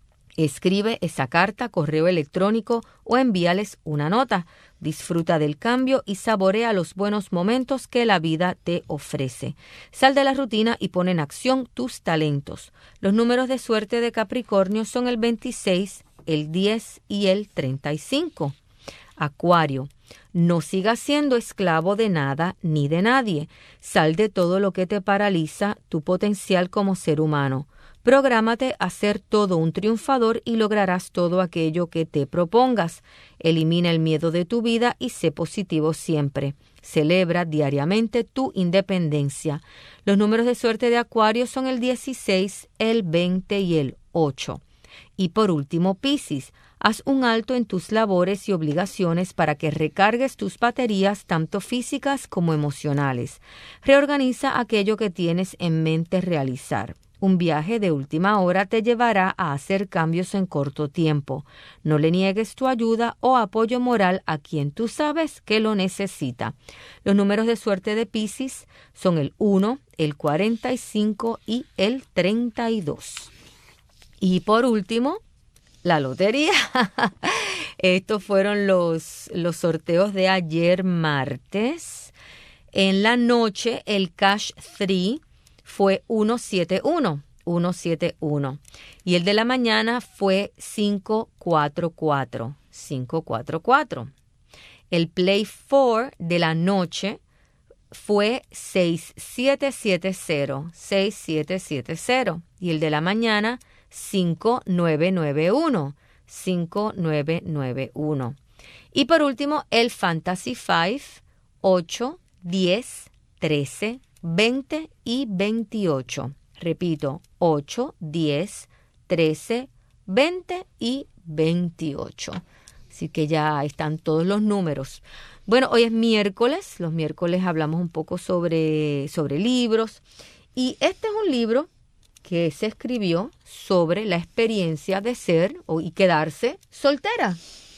Escribe esa carta, correo electrónico o envíales una nota. Disfruta del cambio y saborea los buenos momentos que la vida te ofrece. Sal de la rutina y pon en acción tus talentos. Los números de suerte de Capricornio son el veintiséis, el diez y el treinta y cinco. Acuario, no sigas siendo esclavo de nada ni de nadie. Sal de todo lo que te paraliza tu potencial como ser humano. Prográmate a ser todo un triunfador y lograrás todo aquello que te propongas. Elimina el miedo de tu vida y sé positivo siempre. Celebra diariamente tu independencia. Los números de suerte de Acuario son el dieciséis, el veinte y el ocho. Y por último, Piscis, haz un alto en tus labores y obligaciones para que recargues tus baterías tanto físicas como emocionales. Reorganiza aquello que tienes en mente realizar. Un viaje de última hora te llevará a hacer cambios en corto tiempo. No le niegues tu ayuda o apoyo moral a quien tú sabes que lo necesita. Los números de suerte de Piscis son el uno, el cuarenta y cinco y el treinta y dos. Y por último, la lotería. Estos fueron los, los sorteos de ayer martes. En la noche, el Cash tres fue ciento setenta y uno. ciento setenta y uno. Y el de la mañana fue quinientos cuarenta y cuatro. quinientos cuarenta y cuatro. El Play cuatro de la noche fue seis mil setecientos setenta. seis mil setecientos setenta. Y el de la mañana, cinco nueve nueve uno. cinco nueve nueve uno. Y por último, el Fantasy cinco, ocho, diez, trece, veinte y veintiocho. Repito, ocho, diez, trece, veinte y veintiocho. Así que ya están todos los números. Bueno, hoy es miércoles. Los miércoles hablamos un poco sobre, sobre libros. Y este es un libro que se escribió sobre la experiencia de ser o, y quedarse soltera.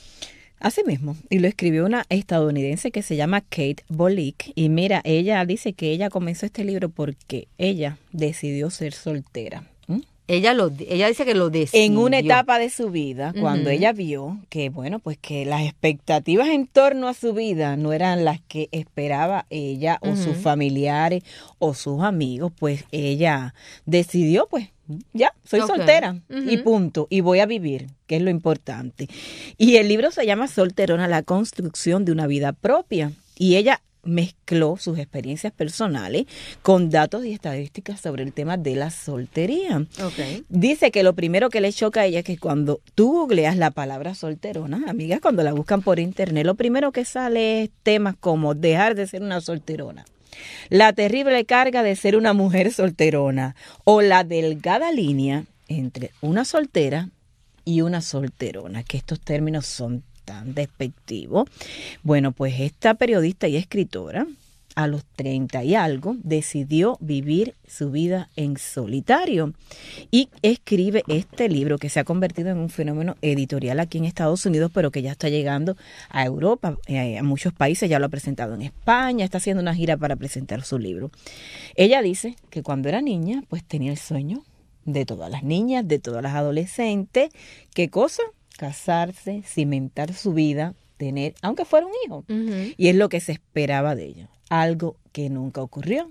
Así mismo, y lo escribió una estadounidense que se llama Kate Bolick. Y mira, ella dice que ella comenzó este libro porque ella decidió ser soltera. ¿Mm? Ella lo, ella dice que lo decidió. En una etapa de su vida, cuando Uh-huh. ella vio que, bueno, pues que las expectativas en torno a su vida no eran las que esperaba ella o Uh-huh. sus familiares o sus amigos, pues ella decidió, pues, ya, soy Ok. soltera Uh-huh. y punto, y voy a vivir, que es lo importante. Y el libro se llama Solterona, la construcción de una vida propia. Y ella mezcló sus experiencias personales con datos y estadísticas sobre el tema de la soltería. Okay. Dice que lo primero que le choca a ella es que cuando tú googleas la palabra solterona, amigas, cuando la buscan por internet, lo primero que sale es temas como dejar de ser una solterona, la terrible carga de ser una mujer solterona o la delgada línea entre una soltera y una solterona, que estos términos son tan despectivos. Bueno, pues esta periodista y escritora, a los treinta y algo, decidió vivir su vida en solitario y escribe este libro que se ha convertido en un fenómeno editorial aquí en Estados Unidos, pero que ya está llegando a Europa, eh, a muchos países. Ya lo ha presentado en España, está haciendo una gira para presentar su libro. Ella dice que cuando era niña, pues tenía el sueño de todas las niñas, de todas las adolescentes. ¿Qué cosa? Casarse, cimentar su vida, tener, aunque fuera un hijo. Uh-huh. Y es lo que se esperaba de ella, algo que nunca ocurrió.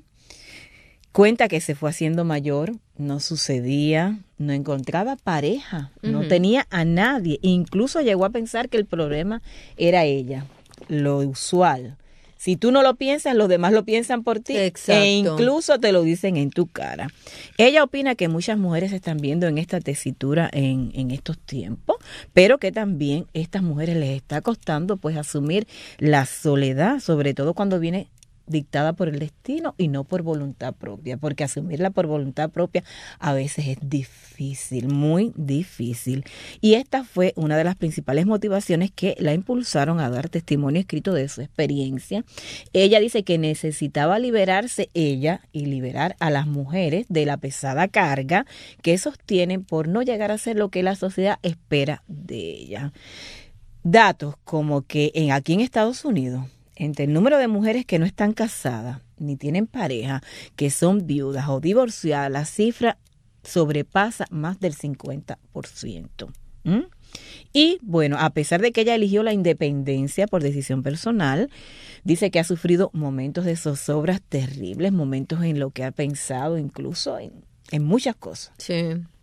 Cuenta que se fue haciendo mayor, no sucedía, no encontraba pareja, uh-huh. no tenía a nadie. Incluso llegó a pensar que el problema era ella, lo usual. Si tú no lo piensas, los demás lo piensan por ti. Exacto. E incluso te lo dicen en tu cara. Ella opina que muchas mujeres se están viendo en esta tesitura en, en estos tiempos, pero que también a estas mujeres les está costando pues asumir la soledad, sobre todo cuando viene dictada por el destino y no por voluntad propia, porque asumirla por voluntad propia a veces es difícil, muy difícil. Y esta fue una de las principales motivaciones que la impulsaron a dar testimonio escrito de su experiencia. Ella dice que necesitaba liberarse ella y liberar a las mujeres de la pesada carga que sostienen por no llegar a ser lo que la sociedad espera de ella. Datos como que en, aquí en Estados Unidos, entre el número de mujeres que no están casadas ni tienen pareja, que son viudas o divorciadas, la cifra sobrepasa más del cincuenta por ciento. ¿Mm? Y bueno, a pesar de que ella eligió la independencia por decisión personal, dice que ha sufrido momentos de zozobras terribles, momentos en lo que ha pensado incluso en, en muchas cosas. Sí.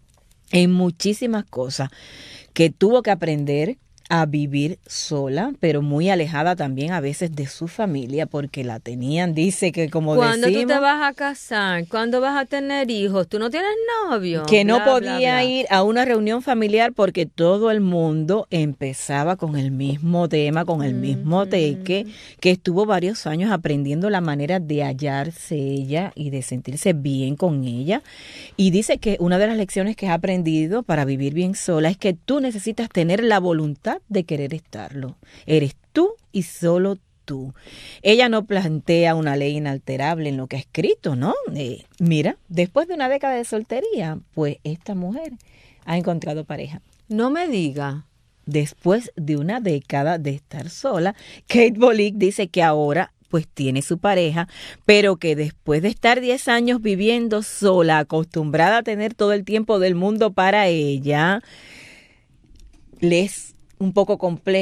En muchísimas cosas que tuvo que aprender a vivir sola, pero muy alejada también a veces de su familia, porque la tenían, dice que como ¿Cuándo decimos, tú te vas a casar? ¿Cuándo vas a tener hijos? ¿Tú no tienes novio? que no Bla, podía bla, bla. ir a una reunión familiar porque todo el mundo empezaba con el mismo tema, con el mismo teque, que estuvo varios años aprendiendo la manera de hallarse ella y de sentirse bien con ella. Y dice que una de las lecciones que ha aprendido para vivir bien sola es que tú necesitas tener la voluntad de querer estarlo. Eres tú y solo tú. Ella no plantea una ley inalterable en lo que ha escrito, ¿no? Eh, mira, después de una década de soltería, pues esta mujer ha encontrado pareja. No me diga. Después de una década de estar sola, Kate Bolick dice que ahora pues tiene su pareja, pero que después de estar diez años viviendo sola, acostumbrada a tener todo el tiempo del mundo para ella, le es un poco complejo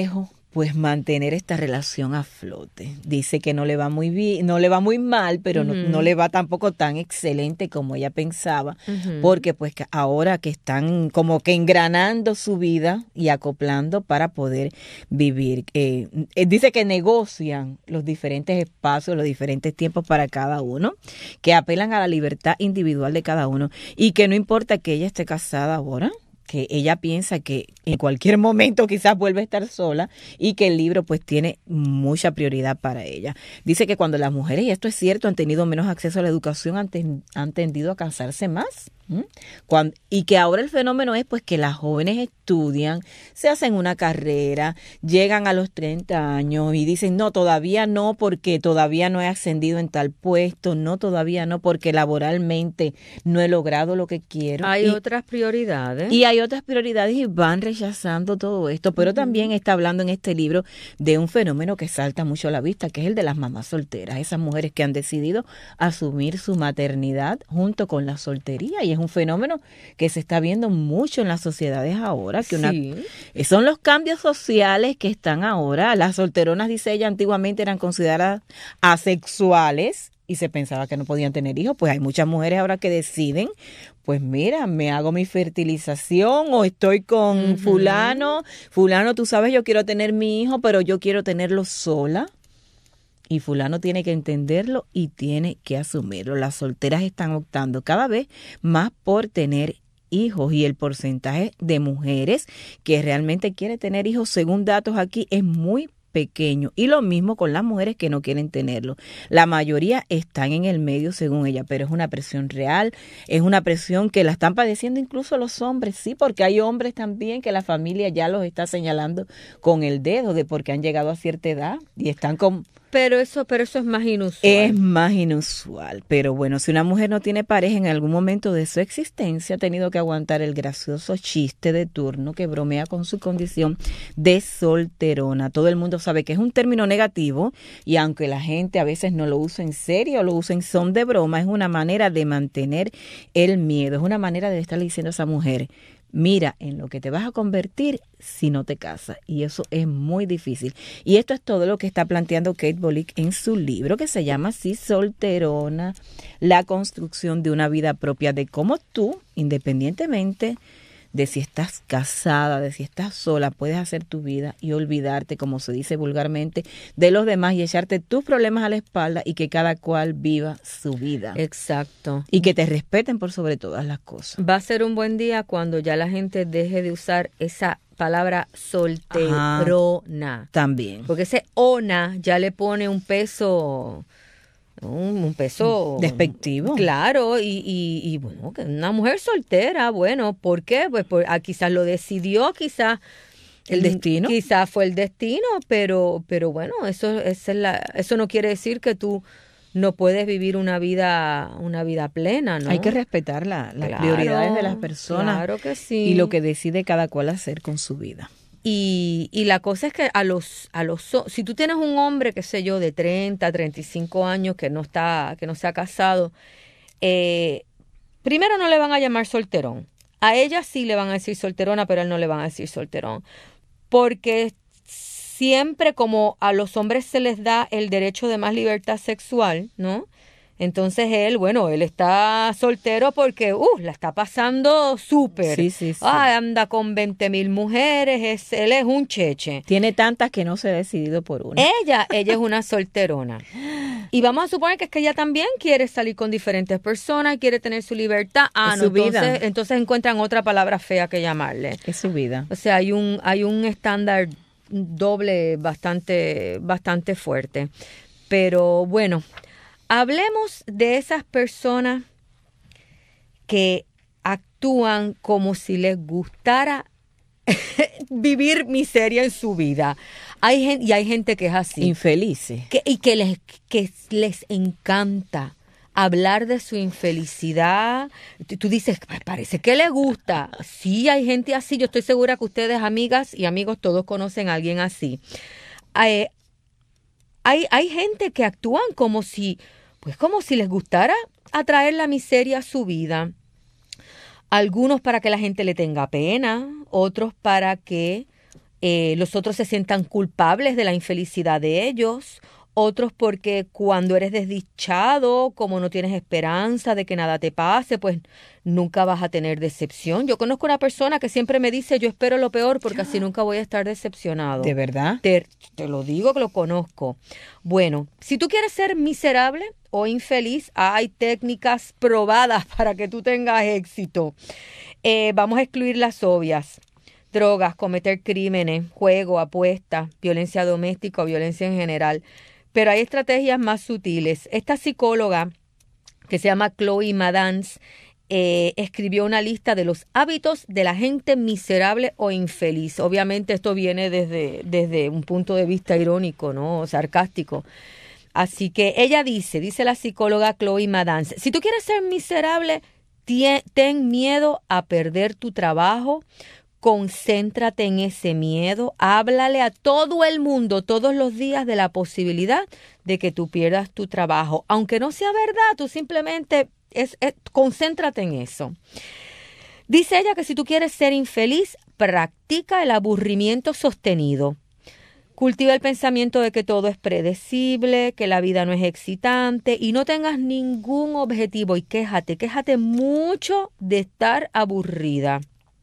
pues mantener esta relación a flote. Dice que no le va muy bien, no le va muy mal, pero uh-huh. no, no le va tampoco tan excelente como ella pensaba, uh-huh. porque pues que ahora que están como que engranando su vida y acoplando para poder vivir. Eh, dice que negocian los diferentes espacios, los diferentes tiempos para cada uno, que apelan a la libertad individual de cada uno y que no importa que ella esté casada ahora, que ella piensa que en cualquier momento quizás vuelve a estar sola y que el libro pues tiene mucha prioridad para ella. Dice que cuando las mujeres, y esto es cierto, han tenido menos acceso a la educación, han, ten, han tendido a cansarse más. ¿Mm? Cuando, y que ahora el fenómeno es pues que las jóvenes estudian, se hacen una carrera, llegan a los treinta años y dicen no, todavía no porque todavía no he ascendido en tal puesto, no, todavía no porque laboralmente no he logrado lo que quiero. Hay y, otras prioridades. Y hay otras prioridades y van rechazando todo esto, pero uh-huh. también está hablando en este libro de un fenómeno que salta mucho a la vista, que es el de las mamás solteras, esas mujeres que han decidido asumir su maternidad junto con la soltería, y es un fenómeno que se está viendo mucho en las sociedades ahora, que una, sí. son los cambios sociales que están ahora. Las solteronas, dice ella, antiguamente eran consideradas asexuales y se pensaba que no podían tener hijos. Pues hay muchas mujeres ahora que deciden, pues mira, me hago mi fertilización o estoy con uh-huh. fulano, fulano, tú sabes, yo quiero tener mi hijo, pero yo quiero tenerlo sola. Y fulano tiene que entenderlo y tiene que asumirlo. Las solteras están optando cada vez más por tener hijos y el porcentaje de mujeres que realmente quiere tener hijos, según datos aquí, es muy pequeño. Y lo mismo con las mujeres que no quieren tenerlo. La mayoría están en el medio, según ella, pero es una presión real, es una presión que la están padeciendo incluso los hombres, sí, porque hay hombres también que la familia ya los está señalando con el dedo de porque han llegado a cierta edad y están con... Pero eso, pero eso es más inusual. Es más inusual. Pero bueno, si una mujer no tiene pareja en algún momento de su existencia, ha tenido que aguantar el gracioso chiste de turno que bromea con su condición de solterona. Todo el mundo sabe que es un término negativo y aunque la gente a veces no lo usa en serio, lo usa en son de broma, es una manera de mantener el miedo, es una manera de estarle diciendo a esa mujer, mira en lo que te vas a convertir si no te casas, y eso es muy difícil. Y esto es todo lo que está planteando Kate Bolick en su libro que se llama así, Solterona, la construcción de una vida propia, de cómo tú, independientemente de si estás casada, de si estás sola, puedes hacer tu vida y olvidarte, como se dice vulgarmente, de los demás y echarte tus problemas a la espalda y que cada cual viva su vida. Exacto. Y que te respeten por sobre todas las cosas. Va a ser un buen día cuando ya la gente deje de usar esa palabra solterona. Ajá, también. Porque ese ona ya le pone un peso... Un, un peso despectivo. Claro, y, y, y bueno, que una mujer soltera, bueno, ¿por qué? Pues por, ah, quizás lo decidió, quizás el destino. Quizás fue el destino, pero pero bueno, eso es la, eso no quiere decir que tú no puedes vivir una vida una vida plena, ¿no? Hay que respetar la, las claro, prioridades de las personas. Claro que sí. Y lo que decide cada cual hacer con su vida. Y, y la cosa es que a los a los si tú tienes un hombre, qué sé yo, de treinta, treinta y cinco años que no está que no se ha casado, eh, primero no le van a llamar solterón. A ella sí le van a decir solterona, pero a él no le van a decir solterón. Porque siempre como a los hombres se les da el derecho de más libertad sexual, ¿no? Entonces él, bueno, él está soltero porque, uh, la está pasando súper. Sí, sí, sí. Ah, anda con veinte mil mujeres, es, él es un cheche. Tiene tantas que no se ha decidido por una. Ella, ella es una solterona. Y vamos a suponer que es que ella también quiere salir con diferentes personas, quiere tener su libertad. Ah, es no, su vida. Entonces, entonces encuentran otra palabra fea que llamarle. Es su vida. O sea, hay un, hay un estándar doble bastante, bastante fuerte. Pero bueno, hablemos de esas personas que actúan como si les gustara vivir miseria en su vida. Hay gente, y hay gente que es así. Infelices. Que, y que les, que les encanta hablar de su infelicidad. Tú dices, parece que le gusta. Sí, hay gente así. Yo estoy segura que ustedes, amigas y amigos, todos conocen a alguien así. Eh, hay, hay gente que actúan como si, pues como si les gustara atraer la miseria a su vida. Algunos para que la gente le tenga pena, otros para que Eh, los otros se sientan culpables de la infelicidad de ellos. Otros porque cuando eres desdichado, como no tienes esperanza de que nada te pase, pues nunca vas a tener decepción. Yo conozco una persona que siempre me dice, yo espero lo peor porque así nunca voy a estar decepcionado. ¿De verdad? Te, te lo digo que lo conozco. Bueno, si tú quieres ser miserable o infeliz, hay técnicas probadas para que tú tengas éxito. Eh, vamos a excluir las obvias. Drogas, cometer crímenes, juego, apuestas, violencia doméstica o violencia en general. Pero hay estrategias más sutiles. Esta psicóloga, que se llama Chloe Madans, eh, escribió una lista de los hábitos de la gente miserable o infeliz. Obviamente esto viene desde, desde un punto de vista irónico, ¿no? Sarcástico. Así que ella dice, dice la psicóloga Chloe Madans, si tú quieres ser miserable, tie, ten miedo a perder tu trabajo. Concéntrate en ese miedo, háblale a todo el mundo todos los días de la posibilidad de que tú pierdas tu trabajo. Aunque no sea verdad, tú simplemente es, es, concéntrate en eso. Dice ella que si tú quieres ser infeliz, practica el aburrimiento sostenido. Cultiva el pensamiento de que todo es predecible, que la vida no es excitante y no tengas ningún objetivo y quéjate, quéjate mucho de estar aburrida.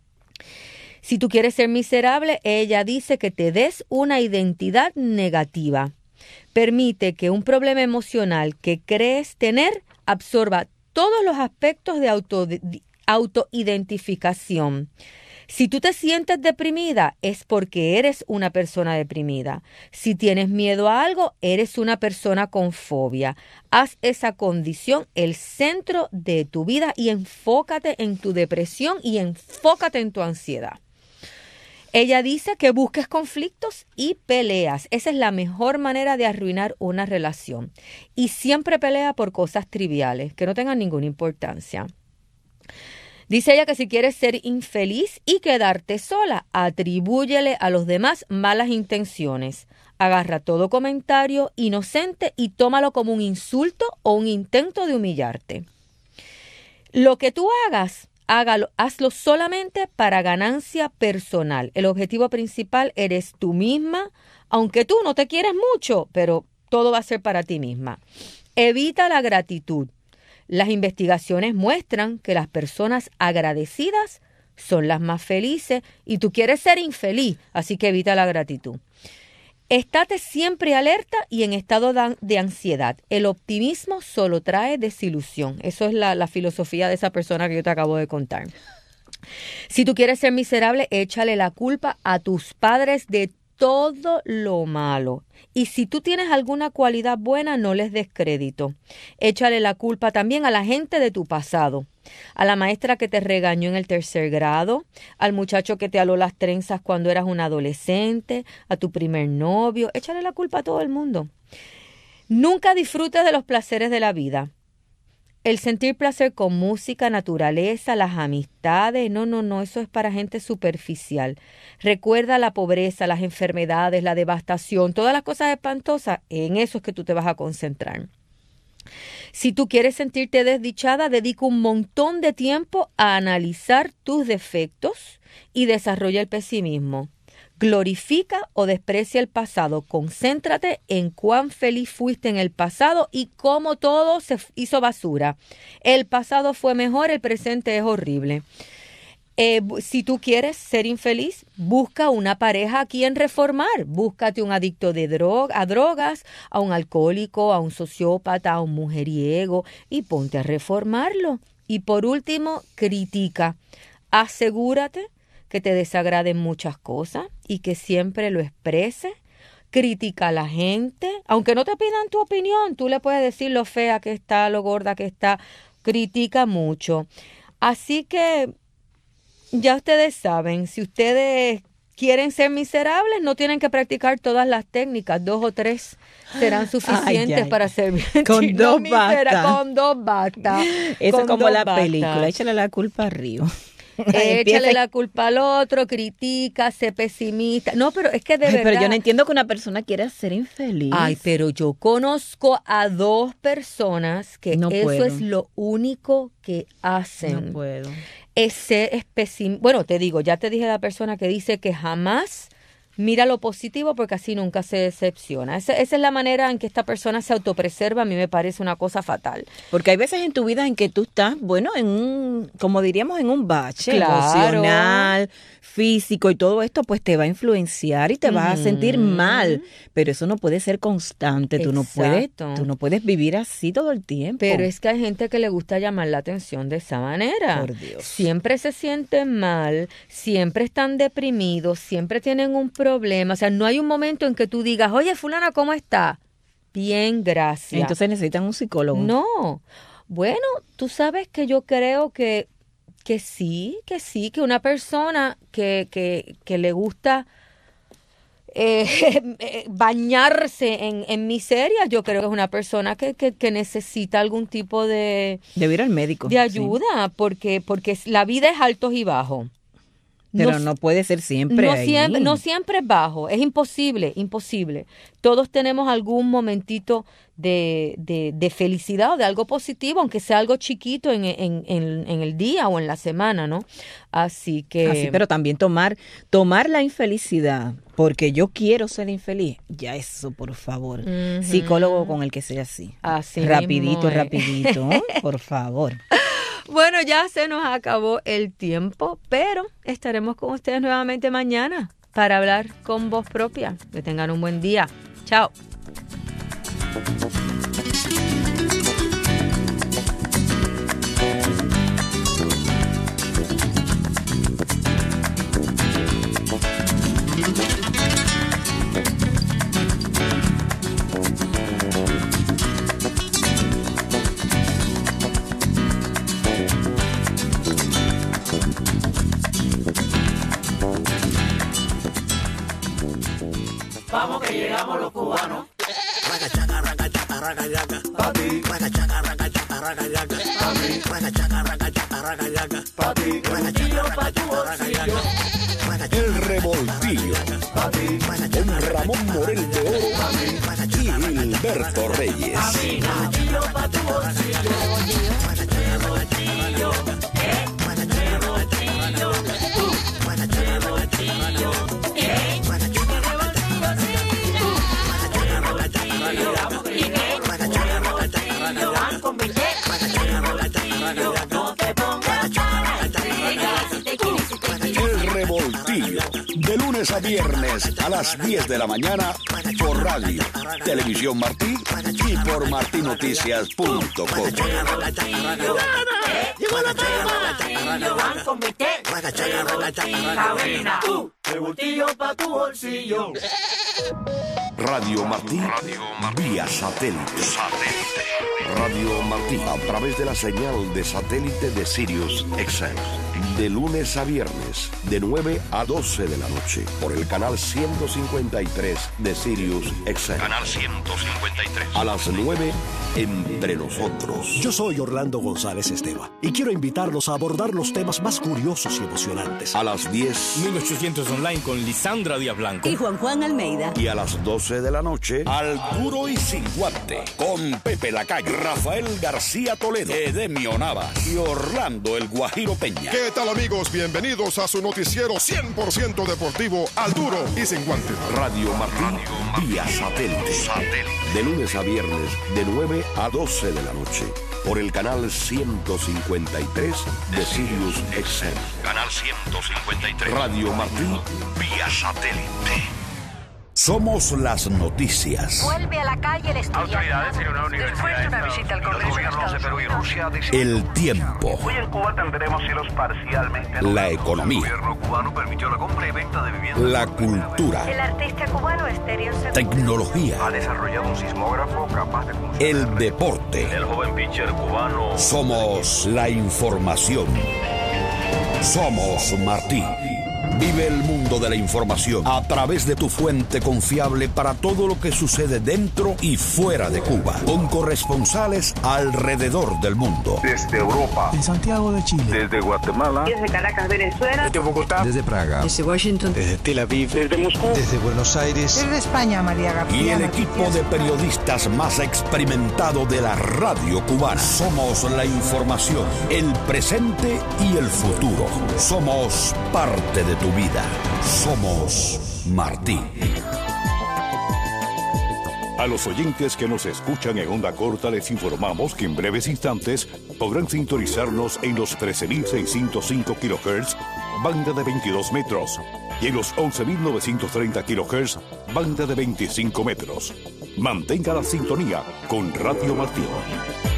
Si tú quieres ser miserable, ella dice que te des una identidad negativa. Permite que un problema emocional que crees tener absorba todos los aspectos de auto, de autoidentificación. Si tú te sientes deprimida, es porque eres una persona deprimida. Si tienes miedo a algo, eres una persona con fobia. Haz esa condición el centro de tu vida y enfócate en tu depresión y enfócate en tu ansiedad. Ella dice que busques conflictos y peleas. Esa es la mejor manera de arruinar una relación. Y siempre pelea por cosas triviales, que no tengan ninguna importancia. Dice ella que si quieres ser infeliz y quedarte sola, atribúyele a los demás malas intenciones. Agarra todo comentario inocente y tómalo como un insulto o un intento de humillarte. Lo que tú hagas, hágalo, hazlo solamente para ganancia personal. El objetivo principal eres tú misma, aunque tú no te quieres mucho, pero todo va a ser para ti misma. Evita la gratitud. Las investigaciones muestran que las personas agradecidas son las más felices y tú quieres ser infeliz, así que evita la gratitud. Estate siempre alerta y en estado de ansiedad. El optimismo solo trae desilusión. Eso es la, la filosofía de esa persona que yo te acabo de contar. Si tú quieres ser miserable, échale la culpa a tus padres de todo lo malo. Y si tú tienes alguna cualidad buena, no les des crédito. Échale la culpa también a la gente de tu pasado. A la maestra que te regañó en el tercer grado, al muchacho que te aló las trenzas cuando eras un adolescente, a tu primer novio. Échale la culpa a todo el mundo. Nunca disfrutes de los placeres de la vida. El sentir placer con música, naturaleza, las amistades, no, no, no, eso es para gente superficial. Recuerda la pobreza, las enfermedades, la devastación, todas las cosas espantosas, en eso es que tú te vas a concentrar. Si tú quieres sentirte desdichada, dedica un montón de tiempo a analizar tus defectos y desarrolla el pesimismo. Glorifica o desprecia el pasado. Concéntrate en cuán feliz fuiste en el pasado y cómo todo se hizo basura. El pasado fue mejor, el presente es horrible. Eh, si tú quieres ser infeliz, busca una pareja a quien reformar. Búscate un adicto de droga, a drogas, a un alcohólico, a un sociópata, a un mujeriego y ponte a reformarlo. Y por último, critica. Asegúrate que te desagraden muchas cosas y que siempre lo expreses. Critica a la gente, aunque no te pidan tu opinión, tú le puedes decir lo fea que está, lo gorda que está. Critica mucho. Así que ya ustedes saben, si ustedes quieren ser miserables, no tienen que practicar todas las técnicas, dos o tres serán suficientes ay, ay, para ser con no dos basta. Con dos basta. Eso es como la basta. película, échale la culpa a Río. Échale la culpa al otro, critica, sé pesimista. No, pero es que de ay, verdad. Pero yo no entiendo que una persona quiera ser infeliz. Ay, pero yo conozco a dos personas que no eso puedo. es lo único que hacen. No puedo. Es ser pesimista. Bueno, te digo, ya te dije la persona que dice que jamás mira lo positivo porque así nunca se decepciona. Esa, esa es la manera en que esta persona se autopreserva. A mí me parece una cosa fatal. Porque hay veces en tu vida en que tú estás, bueno, en un, como diríamos, en un bache Claro. emocional, físico y todo esto, pues te va a influenciar y te vas a sentir mal. Pero eso no puede ser constante. Tú no puedes, Exacto. tú no puedes vivir así todo el tiempo. Pero es que hay gente que le gusta llamar la atención de esa manera. Por Dios. Siempre se sienten mal, siempre están deprimidos, siempre tienen un problema. O sea, no hay un momento en que tú digas, oye, fulana, ¿cómo está? Bien, gracias. Entonces necesitan un psicólogo. No. Bueno, tú sabes que yo creo que, que sí, que sí, que una persona que, que, que le gusta eh, bañarse en, en miseria, yo creo que es una persona que, que, que necesita algún tipo de... Debe ir al médico. De ayuda, sí. porque, porque la vida es altos y bajos. Pero no, no puede ser siempre no ahí. siempre, no siempre es bajo, es imposible, imposible. Todos tenemos algún momentito de, de, de felicidad o de algo positivo, aunque sea algo chiquito en, en, en, en el día o en la semana, ¿no? Así que... Así, pero también tomar, tomar la infelicidad, porque yo quiero ser infeliz, ya eso, por favor. Uh-huh. Psicólogo con el que sea así. Así rapidito, mismo, ¿eh? rapidito, por favor. Bueno, ya se nos acabó el tiempo, pero estaremos con ustedes nuevamente mañana para hablar con voz propia. Que tengan un buen día. Chao. Vamos que llegamos los cubanos. Ragachaca, ragachaca, ragachaca. Papi. Ragachaca, ragachaca, ragachaca. Papi. Ragachaca, ragachaca, ragachaca. Papi. Ragachaca, ragachaca, ragachaca. El Revoltillo. Con Ramón Morel de Oro y Gilberto Reyes. Revoltillo pa' tu bolsillo. Revoltillo. Eh. Revoltillo. Tú. Revoltillo. Eh. El Revoltillo, de lunes a viernes a las diez de la mañana por radio, Televisión Martí y por martí noticias punto com. Llegó la Tú, revoltillo pa' tu bolsillo. Radio Martí, vía satélite. Radio Martí, a través de la señal de satélite de Sirius X M. De lunes a viernes, de nueve a doce de la noche, por el canal ciento cincuenta y tres de Sirius X M. Canal ciento cincuenta y tres. A las nueve, Entre Nosotros. Yo soy Orlando González Esteva y quiero invitarlos a abordar los temas más curiosos y emocionantes. A las diez, mil ochocientos Online con Lisandra Díaz Blanco y Juan Juan Almeida. Y a las doce de la noche, Al Duro y Sin Guante, con Pepe Lacalle, Rafael García Toledo, Edemio Navas y Orlando El Guajiro Peña. ¿Qué tal, amigos? Bienvenidos a su noticiero cien por ciento deportivo Al Duro y Sin Guante. Radio Martí, vía satélite. satélite. De lunes a viernes, de nueve a doce de la noche, por el canal ciento cincuenta y tres de Sirius X M. Canal ciento cincuenta y tres. Radio Martí, vía satélite. Somos las noticias. Vuelve a la calle el estudiante. Autoridades en una universidad. Después de una visita al Congreso. Los gobiernos de Perú y Rusia dicen... El tiempo. Hoy en Cuba tendremos cielos parcialmente... La economía. El gobierno cubano permitió la compra y venta de viviendas... La cultura. El artista cubano Estéreo Segundo Tecnología. Ha desarrollado un sismógrafo capaz de funcionar. El deporte. El joven pitcher cubano... Somos la información. Somos Martí. Vive el mundo de la información a través de tu fuente confiable para todo lo que sucede dentro y fuera de Cuba, con corresponsales alrededor del mundo. Desde Europa. En Santiago de Chile. Desde Guatemala. Desde Caracas, Venezuela. Desde Bogotá. Desde Praga. Desde Washington. Desde Tel Aviv. Desde Moscú. Desde Buenos Aires. Desde España, María García. Y el equipo de periodistas más experimentado de la radio cubana. Somos la información, el presente y el futuro. Somos parte de tu tu vida. Somos Martí. A los oyentes que nos escuchan en onda corta les informamos que en breves instantes podrán sintonizarnos en los trece mil seiscientos cinco kilohertz, banda de veintidós metros, y en los once mil novecientos treinta kilohertz, banda de veinticinco metros. Mantenga la sintonía con Radio Martí.